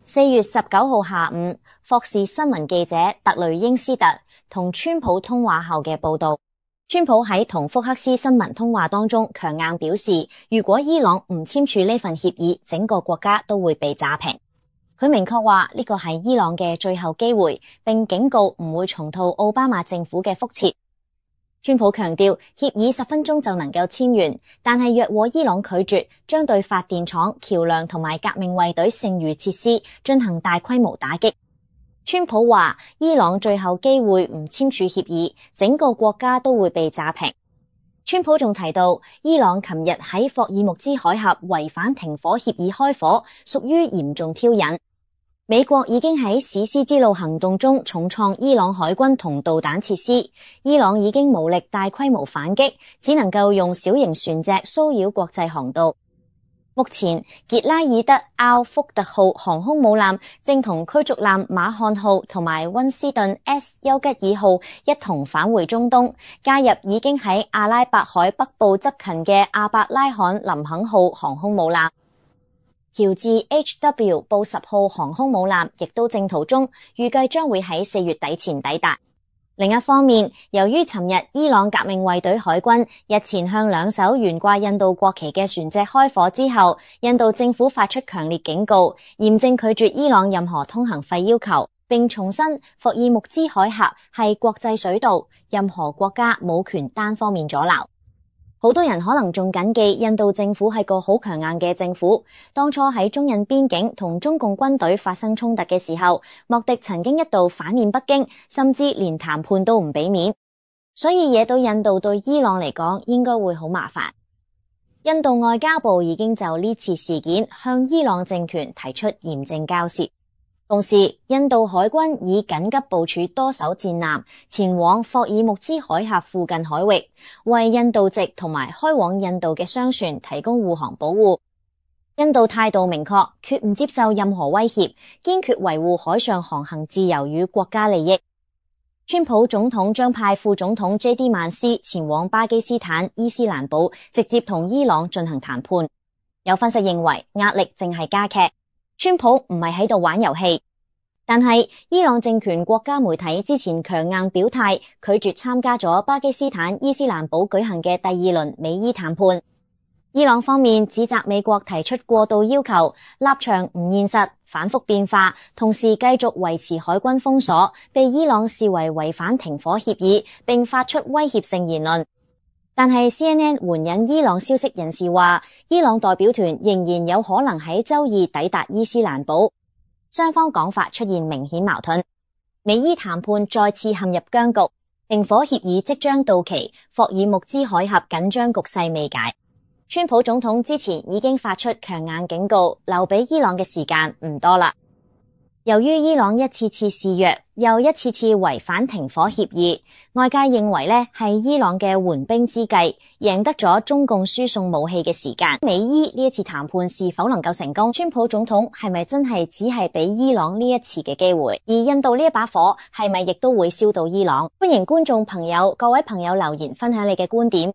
4月19號下午，霍士新聞記者特雷英斯特同川普通話後嘅報道。川普喺同福克斯新聞通話當中強硬表示，如果伊朗唔簽署呢份協議，整個國家都會被炸平。佢明確話呢個係伊朗嘅最後機會，並警告唔會重蹈奧巴馬政府嘅覆轍。川普強調協議10分鐘就能夠簽完，但係若果伊朗拒絕，將對發電廠、橋樑同埋革命衛隊剩餘設施進行大規模打擊。川普話伊朗最後機會唔簽署協議，整個國家都會被炸平。川普仲提到，伊朗琴日喺霍爾木茲海峽違反停火協議開火，屬於嚴重挑釁。美國已經喺史詩之路行動中重創伊朗海軍同導彈設施，伊朗已經無力大規模反擊，只能夠用小型船隻騷擾國際航道。目前，傑拉爾德·奧福特號航空母艦正同驅逐艦馬漢號同埋溫斯頓 S 丘吉爾號一同返回中東，加入已經喺阿拉伯海北部執勤嘅阿伯拉罕林肯號航空母艦。喬治 H.W. 布什號航空母艦亦都正途中，預計將會喺4月底前抵達。另一方面，由於尋日伊朗革命衛隊海軍日前向2艘懸掛印度國旗嘅船隻開火之後，印度政府發出強烈警告，嚴正拒絕伊朗任何通行費要求，並重申霍爾木茲海峽係國際水道，任何國家冇權單方面阻撓。好多人可能仲謹記印度政府係個好強硬嘅政府，當初喺中印邊境同中共軍隊發生衝突嘅時候，莫迪曾經一度反面北京，甚至連談判都唔俾面，所以惹到印度對伊朗嚟講應該會好麻煩。印度外交部已經就呢次事件向伊朗政權提出嚴正交涉。同時，印度海軍已緊急部署多艘戰艦前往霍爾木茲海峽附近海域，為印度籍同埋開往印度嘅商船提供護航保護。印度態度明確，決唔接受任何威脅，堅決維護海上航行自由與國家利益。川普總統將派副總統 J.D. 曼斯前往巴基斯坦伊斯蘭堡，直接同伊朗進行談判。有分析認為，壓力正係加劇。川普唔係喺度玩遊戲，但係伊朗政權國家媒體之前強硬表態，拒絕參加咗巴基斯坦伊斯蘭堡舉行嘅第2輪美伊談判。伊朗方面指責美國提出過度要求，立場唔現實，反覆變化，同時繼續維持海軍封鎖，被伊朗視為違反停火協議，並發出威脅性言論。但係 CNN 援引伊朗消息人士話，伊朗代表團仍然有可能喺周二抵達伊斯蘭堡，雙方講法出現明顯矛盾。美伊談判再次陷入僵局，停火協議即將到期，霍爾木茲海峽緊張局勢未解。川普總統之前已經發出強硬警告，留俾伊朗嘅時間唔多啦。由於伊朗一次次示弱，又一次次違反停火協議，外界認為呢係伊朗嘅緩兵之計，贏得咗中共輸送武器嘅時間。美伊呢一次談判是否能夠成功？川普總統係咪真係只係俾伊朗呢一次嘅機會？而印度呢一把火係咪亦都會燒到伊朗？歡迎觀眾朋友、各位朋友留言分享你嘅觀點。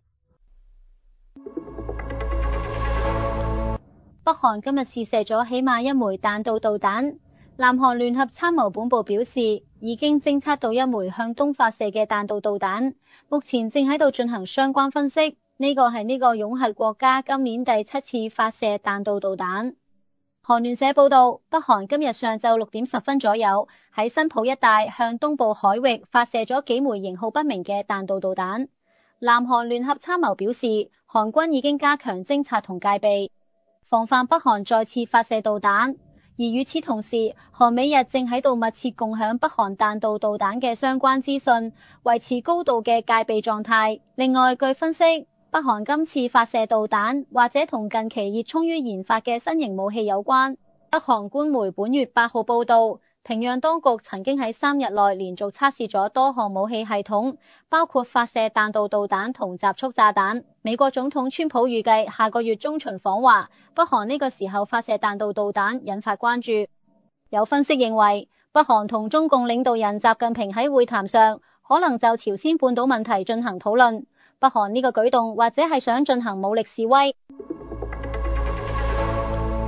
北韓今日試射咗起碼1枚彈道導彈。南韓聯合參謀本部表示，已經偵測到1枚向東發射嘅彈道導彈，目前正喺度進行相關分析。呢個係呢個擁核國家今年第7次發射彈道導彈。韓聯社報道，北韓今日上晝6點10分左右喺新浦一帶向東部海域發射咗幾枚型號不明嘅彈道導彈。南韓聯合參謀表示，韓軍已經加強偵察同戒備，防範北韓再次發射導彈。而與此同時，韓美日正喺度密切共享北韓彈道導彈嘅相關資訊，維持高度嘅戒備狀態。另外，據分析，北韓今次發射導彈或者同近期熱衷於研發嘅新型武器有關。北韓官媒本月8號報道，平壤當局曾經喺3日內連續測試咗多項武器系統，包括發射彈道導彈同集束炸彈。美國總統川普預計下個月中旬訪華，北韓呢個時候發射彈道導彈引發關注。有分析認為，北韓同中共領導人習近平喺會談上可能就朝鮮半島問題進行討論。北韓呢個舉動或者係想進行武力示威。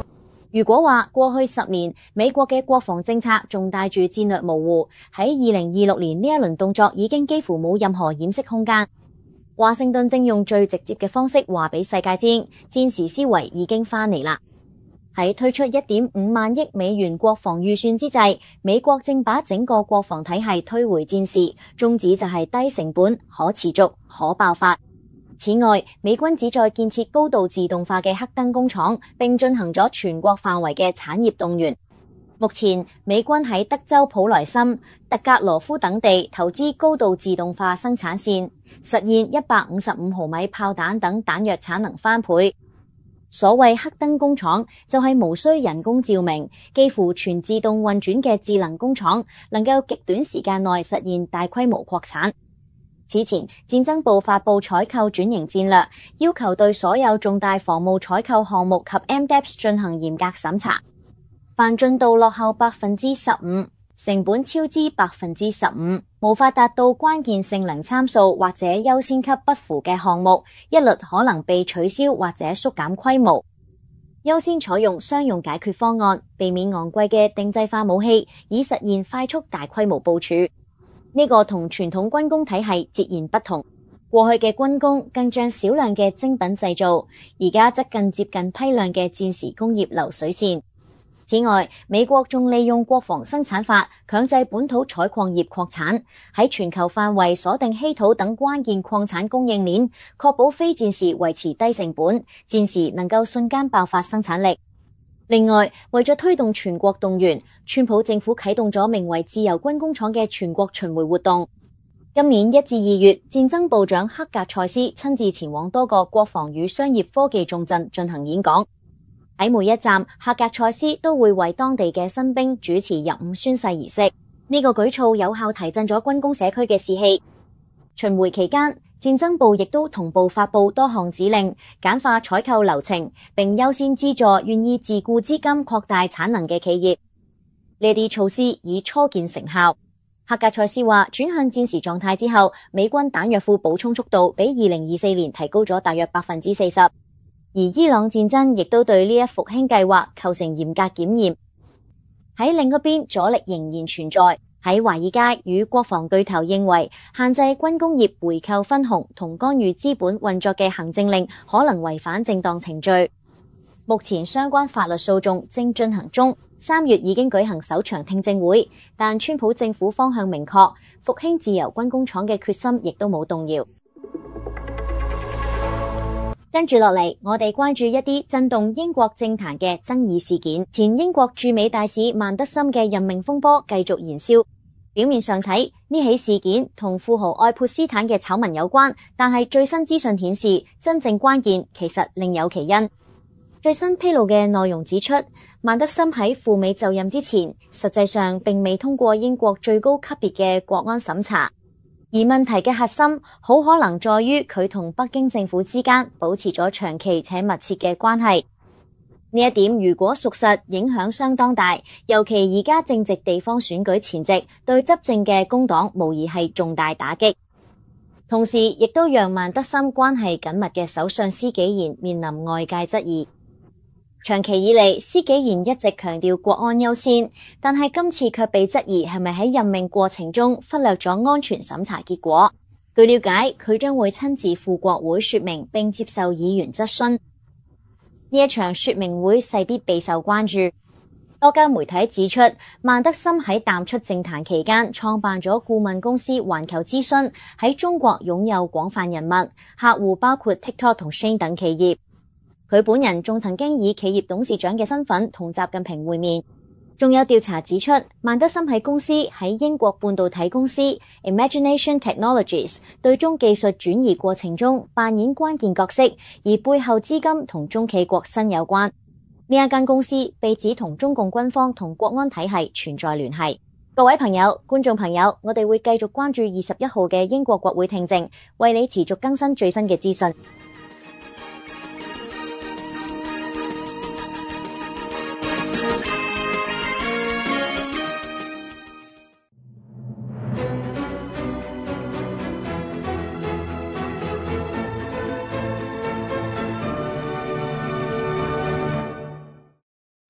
如果話過去10年美國嘅國防政策仲帶住戰略模糊，喺2026年呢一輪動作已經幾乎冇任何掩飾空間。華盛頓正用最直接嘅方式話俾世界知，戰時思維已經翻嚟啦。喺推出1.5萬億美元國防預算之際，美國正把整個國防體系推回戰時，宗旨就係低成本、可持續、可爆發。此外，美軍旨在建設高度自動化嘅黑燈工廠，並進行咗全國範圍嘅產業動員。目前，美軍喺德州普萊森、特格羅夫等地投資高度自動化生產線，實現155毫米炮彈等彈藥產能翻倍。所謂黑燈工廠就係無需人工照明，幾乎全自動運轉嘅智能工廠，能夠極短時間內實現大規模擴產。此前，戰爭部發布採購轉型戰略，要求對所有重大防務採購項目及 MDEPs 進行嚴格審查。凡進度落後15%、成本超支15%、無法達到關鍵性能參數或者優先級不符嘅項目，一律可能被取消或者縮減規模。優先採用商用解決方案，避免昂貴嘅定制化武器，以實現快速大規模部署。呢個同傳統軍工體系截然不同。過去嘅軍工更像少量嘅精品製造，而家則更接近批量嘅戰時工業流水線。此外，美國仲利用國防生產法強制本土採礦業擴產，喺全球範圍鎖定稀土等關鍵礦產供應鏈，確保非戰時維持低成本，戰時能夠瞬間爆發生產力。另外，為咗推動全國動員，川普政府啟動咗名為自由軍工廠嘅全國巡迴活動。今年1至2月，戰爭部長克格塞斯親自前往多個國防與商業科技重鎮進行演講。喺每一站，克格塞斯都會為當地嘅新兵主持入伍宣誓儀式。呢個舉措有效提振咗軍工社區嘅士氣。巡迴期間，戰爭部亦都同步發布多項指令，簡化採購流程，並優先資助願意自僱資金擴大產能嘅企業。呢啲措施已初見成效。克格塞斯話，轉向戰時狀態之後，美軍彈藥庫補充速度比2024年提高咗大約40%，而伊朗戰爭亦都對呢一復興計劃構成嚴格檢驗。喺另一邊，阻力仍然存在。喺華爾街與國防巨頭認為，限制軍工業回購分紅同干預資本運作嘅行政令可能違反正當程序。目前相關法律訴訟正進行中，3月已經舉行首場聽證會，但川普政府方向明確，復興自由軍工廠嘅決心亦都冇動搖。跟住落嚟，我哋關注一啲震動英國政壇嘅爭議事件。前英國駐美大使曼德森嘅任命風波繼續燃燒。表面上睇，呢起事件同富豪愛潑斯坦嘅醜聞有關，但係最新資訊顯示，真正關鍵其實另有其因。最新披露嘅內容指出，曼德森喺赴美就任之前，實際上並未通過英國最高級別嘅國安審查。而問題嘅核心，好可能在於佢同北京政府之間保持咗長期且密切嘅關係。呢一點如果屬實，影響相當大，尤其而家正值地方選舉前夕，對執政嘅工黨無疑係重大打擊。同時，亦都讓曼德森關係緊密嘅首相施紀賢面臨外界質疑。長期以嚟，施紀賢一直強調國安優先，但係今次卻被質疑係咪喺任命過程中忽略咗安全審查結果。據了解，佢將會親自赴國會說明並接受議員質詢。呢一場說明會勢必備受關注。多家媒體指出，曼德森喺淡出政壇期間創辦咗顧問公司環球諮詢，喺中國擁有廣泛人脈，客戶包括 TikTok 同 Shein 等企業。佢本人仲曾經以企業董事長嘅身份同習近平會面。仲有調查指出，曼德森喺公司喺英國半導體公司 Imagination Technologies 對中技術轉移過程中扮演關鍵角色，而背後資金同中企國新有關。呢一間公司被指同中共軍方同國安體系存在聯繫。各位朋友、觀眾朋友，我哋會繼續關注21號嘅英國國會聽證，為你持續更新最新嘅資訊。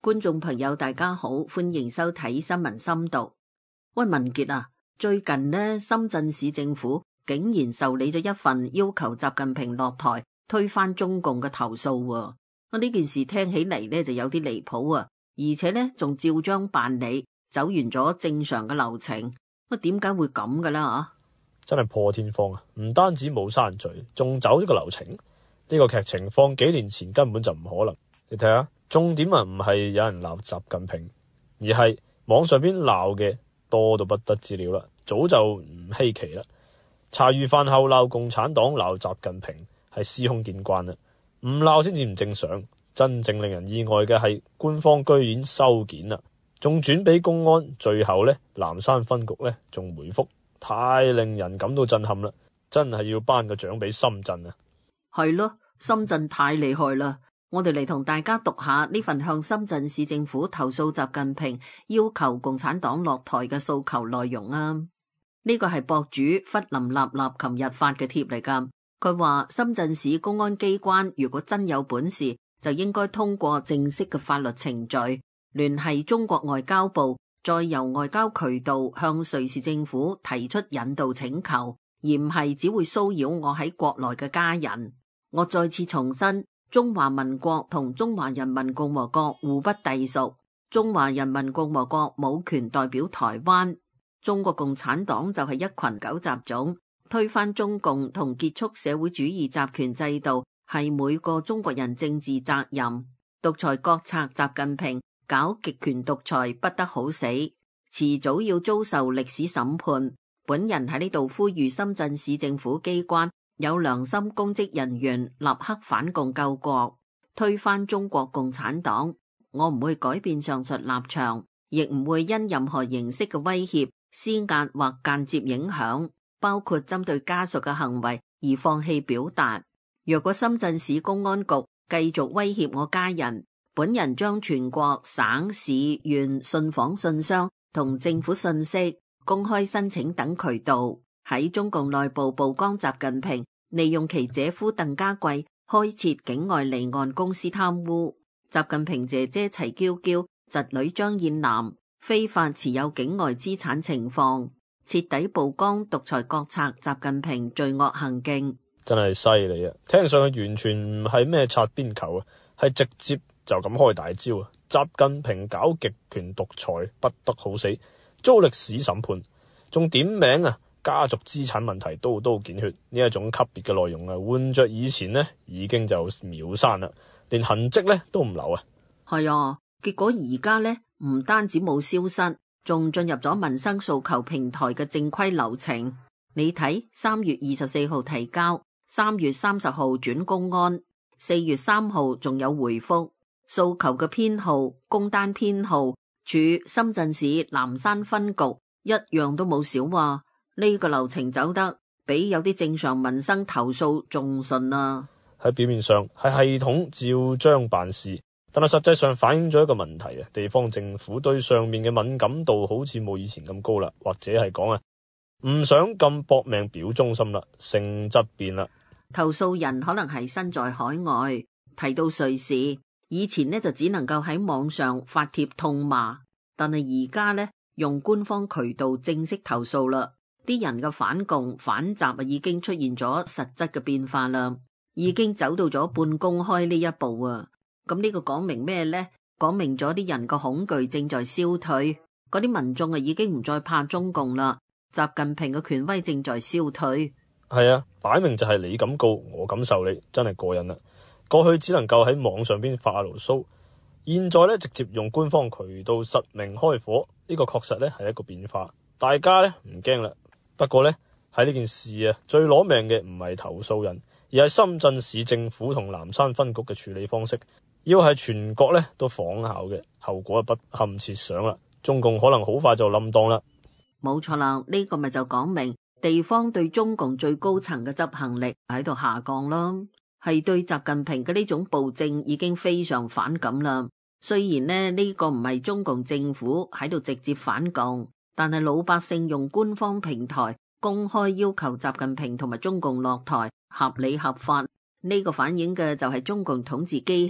觀眾朋友大家好，歡迎收睇新聞深度。喂，文傑啊，最近呢，深圳市政府竟然受理咗一份要求習近平落台推翻中共嘅投訴喎。呢件事聽起嚟呢就有啲離譜啊，而且呢仲照章辦理，走完咗正常嘅流程。點解會咁㗎啦？ 真係破天荒啊！唔單止冇刪罪，仲走呢個流程。呢個劇情放幾年前根本就唔可能。你睇下，重點唔係有人鬧習近平，而係網上邊鬧嘅多到不得之了啦，早就唔稀奇啦。茶餘飯後鬧共產黨、鬧習近平係司空見慣啦，唔鬧先至唔正常。真正令人意外嘅係官方居然收件啦，仲轉俾公安。最後呢，南山分局呢仲回覆，太令人感到震撼啦！真係要頒個獎俾深圳啊！ 係咯，深圳太厲害啦！我哋嚟同大家讀下呢份向深圳市政府投訴習近平要求共產黨落台嘅訴求內容啊！呢個係博主弗林立立琴日發嘅帖嚟噶。佢話深圳市公安機關如果真有本事，就應該通過正式嘅法律程序，聯繫中國外交部，再由外交渠道向瑞士政府提出引渡請求，而唔係只會騷擾我喺國內嘅家人。我再次重申，中華民國同中華人民共和國互不隸屬，中華人民共和國冇權代表台灣。中國共產黨就係一群狗雜種，推翻中共同結束社會主義集權制度係每個中國人政治責任。獨裁國賊習近平搞極權獨裁不得好死，遲早要遭受歷史審判。本人喺呢度呼籲深圳市政府機關有良心公職人員立刻反共救國，推翻中國共產黨。我唔會改變上述立場，亦唔會因任何形式嘅威脅、施壓或間接影響，包括針對家屬嘅行為而放棄表達。若果深圳市公安局繼續威脅我家人，本人將全國省市縣信訪信箱同政府信息、公開申請等渠道，喺中共內部曝光習近平利用其姐夫鄧家貴開設境外離岸公司貪污，習近平姐姐齊嬌嬌、侄女張燕南非法持有境外資產情況，徹底曝光獨裁國賊習近平罪惡行徑。 真係犀利啊！聽上去完全唔係咩擦邊球啊，係直接就咁開大招啊！習近平搞極權獨裁不得好死，遭歷史審判，仲點名啊！家族資產問題刀刀見血，呢一種級別嘅內容啊，換着以前呢已經就秒刪啦，連痕跡呢都唔留啊！ 係啊，結果而家呢唔單止冇消失，仲進入咗民生訴求平台嘅正規流程。你睇，3月24號提交，3月30號轉公安，4月3號仲有回覆，訴求嘅編號、工單編號、處深圳市南山分局一樣都冇少啊！呢個流程走得比有啲正常民生投訴仲順啊！ 喺表面上係系統照章辦事，但係實際上反映咗一個問題啊！地方政府對上面嘅敏感度好似冇以前咁高啦，或者係講啊，唔想咁搏命表忠心啦，性質變啦。 投訴人可能係身在海外，提到瑞士，以前呢就只能夠喺網上發帖痛罵，但係而家呢用官方渠道正式投訴啦。啲人嘅反共反習啊，已經出現咗實質嘅變化啦，已經走到咗半公開呢一步啊！咁呢個講明咩呢？講明咗啲人嘅恐懼正在消退，嗰啲民眾啊已經唔再怕中共啦，習近平嘅權威正在消退。 係啊，擺明就係你咁告，我咁受理，真係過癮啦！過去只能夠喺網上邊發下牢騷，現在呢直接用官方渠道實名開火，呢個確實呢係一個變化，大家呢唔驚啦。不過呢，喺呢件事啊，最攞命嘅唔係投訴人，而係深圳市政府同南山分局嘅處理方式，要係全國呢都仿效嘅，後果不堪設想啦。中共可能好快就冧檔啦。 冇錯啦，呢個咪就講明地方對中共最高層嘅執行力喺度下降咯，係對習近平嘅呢種暴政已經非常反感啦。雖然呢個唔係中共政府喺度直接反共，但係老百姓用官方平台公開要求習近平同埋中共落台，合理合法。呢個反映嘅就係中共統治機器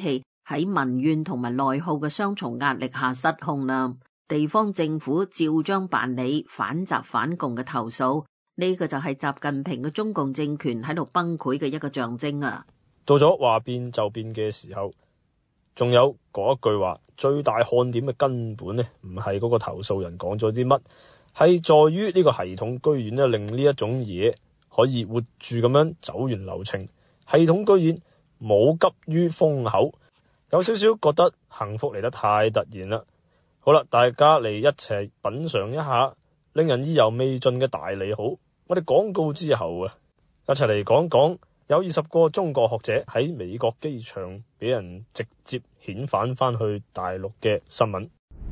喺民怨同埋內耗嘅雙重壓力下失控啦。地方政府照章辦理反習反共嘅投訴，呢個就係習近平嘅中共政權喺度崩潰嘅一個象徵啊！ 到咗話變就變嘅時候，仲有嗰一句話，最大看點嘅根本呢，唔係嗰個投訴人講咗啲乜，係在於呢個系統居然呢令呢一種嘢可以活住咁樣走完流程。系統居然冇急於封口，有少少覺得幸福嚟得太突然啦。好啦，大家嚟一齊品嘗一下令人意猶未盡嘅大利好。我哋廣告之後啊，一齊嚟講講有20個中國學者喺美國機場俾人直接遣返翻去大陸嘅新聞。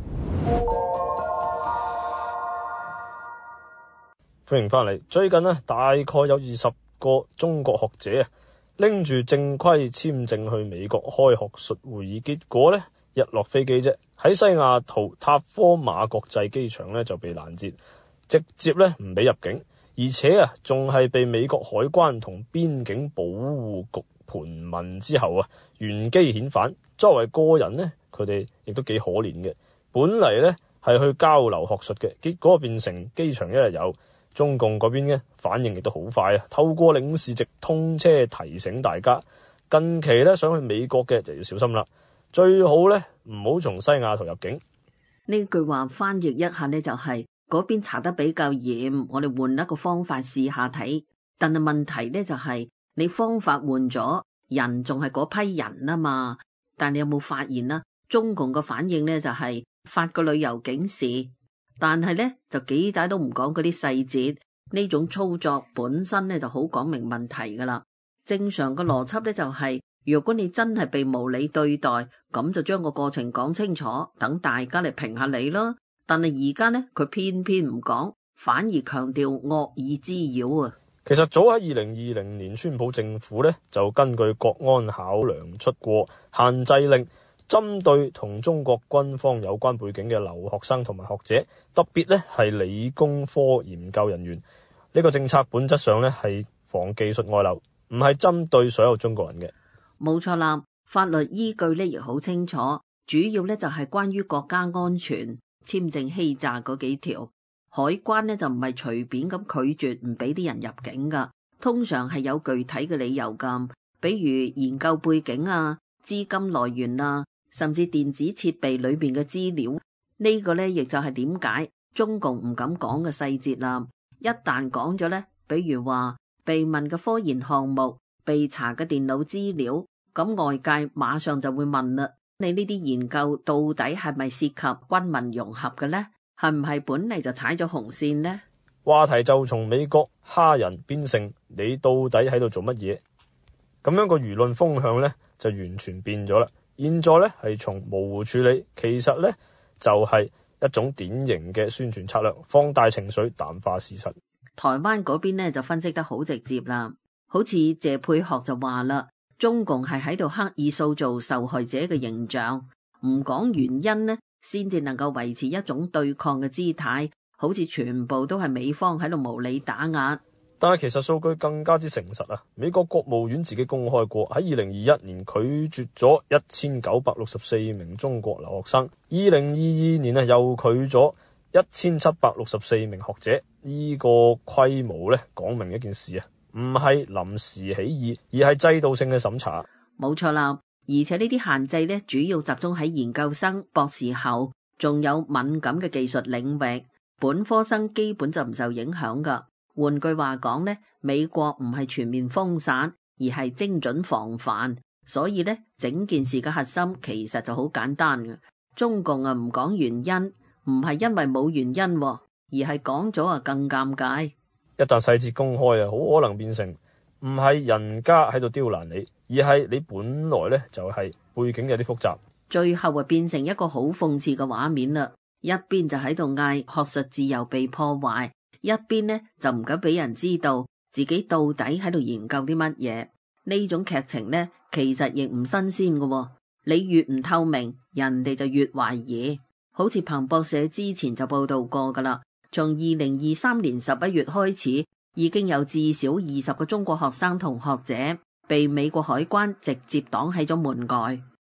歡迎翻嚟。最近呢，大概有20個中國學者啊，拎住正規簽證去美國開學術會議，結果呢，一落飛機啫，喺西雅圖塔科馬國際機場呢就被攔截，直接呢唔俾入境，而且啊仲係被美國海關同邊境保護局盤問之後啊原機遣返。作為個人呢，佢哋亦都幾可憐嘅，本嚟呢係去交流學術嘅，結果變成機場一日遊。中共嗰邊嘅反應亦都好快啊！透過領事直通車提醒大家，近期咧想去美國嘅就要小心啦，最好咧唔好從西雅圖入境。 呢句話翻譯一下呢，就係嗰邊查得比較嚴，我哋換一個方法試下睇。但係問題呢，就係你方法換咗，人仲係嗰批人啊嘛。但你有冇發現啦？中共嘅反應呢，就係發個旅遊警示。但係咧就幾大都唔講嗰啲細節，呢種操作本身咧就好講明問題噶啦。正常嘅邏輯咧就係，如果你真係被無理對待，咁就將個過程講清楚，等大家嚟評下你咯。但係而家呢，佢偏偏唔講，反而強調惡意滋擾啊。 其實早喺2020年，川普政府咧就根據國安考量出過限制令，針對同中國軍方有關背景嘅留學生同埋學者，特別咧係理工科研究人員。呢個政策本質上咧係防技術外流，唔係針對所有中國人嘅。 冇錯啦，法律依據咧亦好清楚，主要咧就係關於國家安全、簽證欺詐嗰幾條。海關咧就唔係隨便咁拒絕唔俾啲人入境噶，通常係有具體嘅理由噶，比如研究背景啊、資金來源啊，甚至電子設備裏邊嘅資料。呢個咧亦就係點解中共唔敢講嘅細節啦。一旦講咗咧，比如話被問嘅科研項目、被查嘅電腦資料，咁外界馬上就會問啦：你呢啲研究到底係咪涉及軍民融合嘅呢？係唔係本嚟就踩咗紅線呢？ 話題就從美國蝦人變成你到底喺度做乜嘢？咁樣個輿論風向咧就完全變咗啦。現在咧係從模糊處理，其實咧就係一種典型嘅宣傳策略，放大情緒，淡化事實。 台灣嗰邊咧就分析得好直接啦，好似謝佩學就話啦，中共係喺度刻意塑造受害者嘅形象，唔講原因呢，先至能夠維持一種對抗嘅姿態，好似全部都係美方喺度無理打壓。 但係其實數據更加之誠實啊！美國國務院自己公開過，喺2021年拒絕咗1964名中國留學生，2022年又拒咗1764名學者。呢個規模咧，講明一件事啊，唔係臨時起意，而係制度性嘅審查。 冇錯啦，而且呢啲限制咧，主要集中喺研究生、博士後，仲有敏感嘅技術領域，本科生基本就唔受影響噶。換句話講咧，美國唔係全面封殺，而係精準防範。所以咧，整件事嘅核心其實就好簡單嘅。中共啊唔講原因，唔係因為冇原因，而係講咗啊更尷尬。 一旦細節公開啊，好可能變成唔係人家喺度刁難你，而係你本來咧就係背景有啲複雜。 最後啊變成一個好諷刺嘅畫面啦，一邊就喺度嗌學術自由被破壞，一邊呢就唔敢俾人知道自己到底喺度研究啲乜嘢。呢種劇情呢，其實亦唔新鮮嘅。你越唔透明，人哋就越懷疑。好似彭博社之前就報道過噶啦，從2023年11月開始，已經有至少20個中國學生同學者被美國海關直接擋喺咗門外。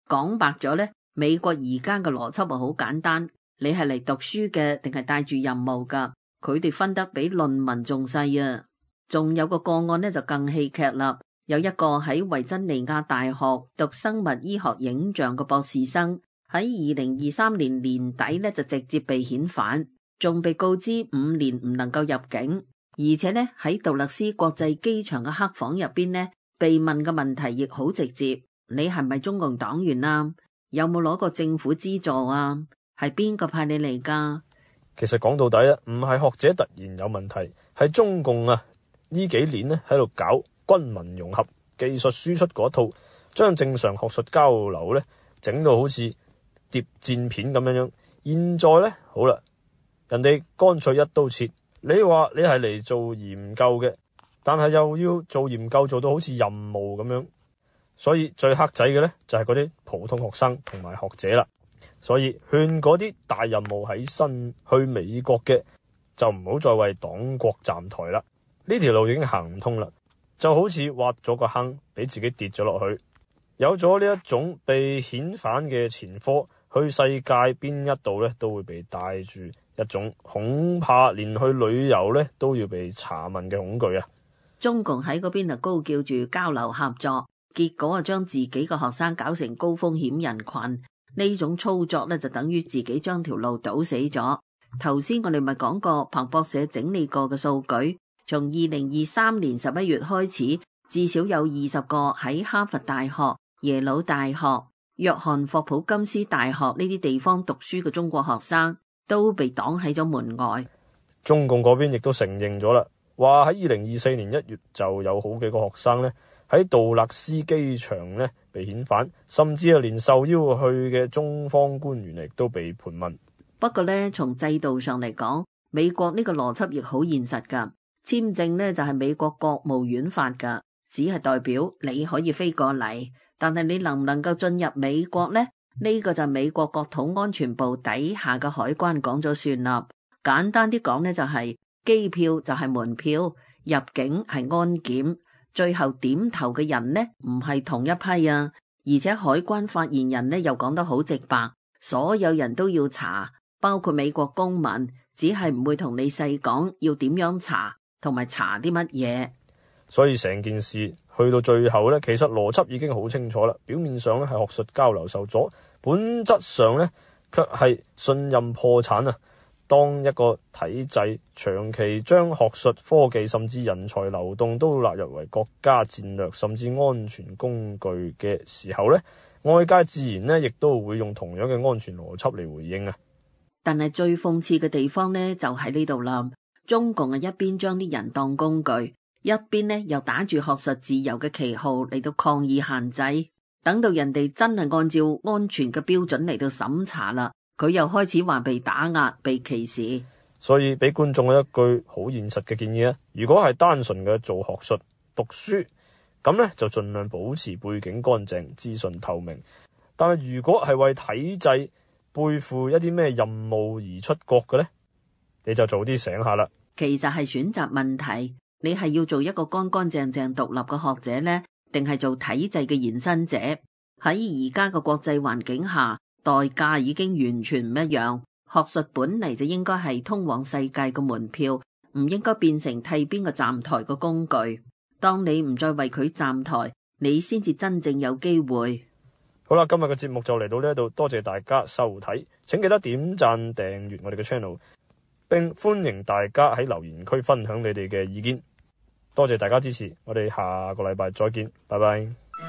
講白咗呢，美國而家嘅邏輯好簡單，你係嚟讀書嘅定係帶住任務㗎？佢哋分得比論文仲細啊！仲有個個案呢就更戲劇啦，有一個喺維珍尼亞大學讀生物醫學影像嘅博士生，喺2023年年底呢就直接被遣返，仲被告知5年唔能夠入境，而且呢喺杜勒斯國際機場嘅黑房入邊呢，被問嘅問題亦好直接，你係咪中共黨員啊？有冇攞過政府資助啊？係邊個派你嚟㗎？ 其實講到底啊，唔係學者突然有問題，係中共啊呢幾年呢喺度搞軍民融合、技術輸出嗰套，將正常學術交流呢整到好似諜戰片咁樣樣。現在呢，好啦，人哋乾脆一刀切，你話你係嚟做研究嘅，但係又要做研究做到好似任務咁樣，所以最黑仔嘅呢，就係嗰啲普通學生同埋學者啦。所以勸嗰啲大任務喺身去美國嘅，就唔好再為黨國站台啦。呢條路已經行唔通啦，就好似挖咗個坑俾自己跌咗落去。有咗呢一種被遣返嘅前科，去世界邊一度呢都會被帶住一種恐怕連去旅遊呢都要被查問嘅恐懼啊！ 中共喺嗰邊就高叫住交流合作，結果啊將自己嘅學生搞成高風險人群。呢種操作呢，就等於自己將條路堵死咗。頭先我哋咪講過，彭博社整理過嘅數據，從2023年11月開始，至少有20個喺哈佛大學、耶魯大學、約翰霍普金斯大學呢啲地方讀書嘅中國學生都被擋喺咗門外。 中共嗰邊亦都承認咗啦，話喺2024年1月就有好幾個學生呢喺杜勒斯機場呢被遣返，甚至係連受邀去嘅中方官員亦都被盤問。 不過呢，從制度上嚟講，美國呢個邏輯亦好現實㗎。簽證呢就係美國國務院發㗎，只係代表你可以飛過嚟，但係你能唔能夠進入美國呢？呢個就美國國土安全部底下嘅海關講咗算啦。簡單啲講呢，就係機票就係門票，入境係安檢。最後點頭嘅人呢，唔係同一批啊，而且海關發言人呢又講得好直白，所有人都要查，包括美國公民，只係唔會同你細講要點樣查，同埋查啲乜嘢。 所以成件事去到最後呢，其實邏輯已經好清楚啦。表面上呢係學術交流受阻，本質上呢卻係信任破產啊！當一個體制長期將學術、科技甚至人才流動都納入為國家戰略甚至安全工具嘅時候呢，外界自然呢亦都會用同樣嘅安全邏輯嚟回應啊。 但係最諷刺嘅地方呢，就喺呢度啦。中共啊一邊將啲人當工具，一邊呢又打住學術自由嘅旗號嚟到抗議限制，等到人哋真係按照安全嘅標準嚟到審查啦，佢又開始話被打壓、被歧視。 所以俾觀眾一句好現實嘅建議啊，如果係單純嘅做學術、讀書，咁呢就盡量保持背景乾淨、資訊透明。但係如果係為體制背負一啲咩任務而出國嘅呢，你就早啲醒下啦。 其實係選擇問題，你係要做一個乾乾淨淨獨立嘅學者呢，定係做體制嘅延伸者？喺而家嘅國際環境下，代價已經完全唔一樣。學術本嚟就應該係通往世界嘅門票，唔應該變成替邊個站台嘅工具。當你唔再為佢站台，你先至真正有機會。 好啦，今日嘅節目就嚟到呢度，多謝大家收睇，請記得點讚訂閱我哋嘅 channel， 並歡迎大家喺留言區分享你哋嘅意見。多謝大家支持，我哋下個禮拜再見，拜拜。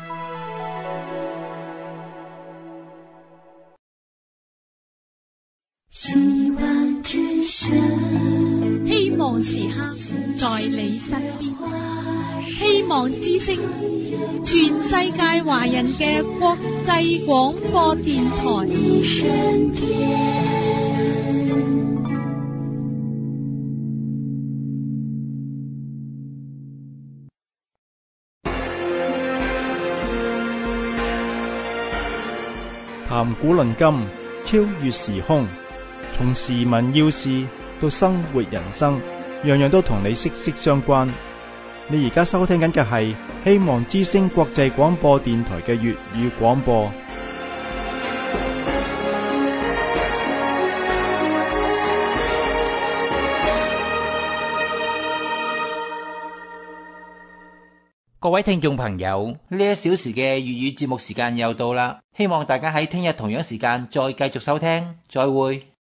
希望之聲，希望時刻在你身邊，希望之聲，全世界華人嘅國際廣播電台。 談古論今，超越時空，從時聞要事到生活人生，樣樣都同你息息相關。你而家收聽緊嘅係希望之聲國際廣播電台嘅粵語廣播。 各位聽眾朋友，呢1小時嘅粵語節目時間又到啦，希望大家喺聽日同樣時間再繼續收聽，再會。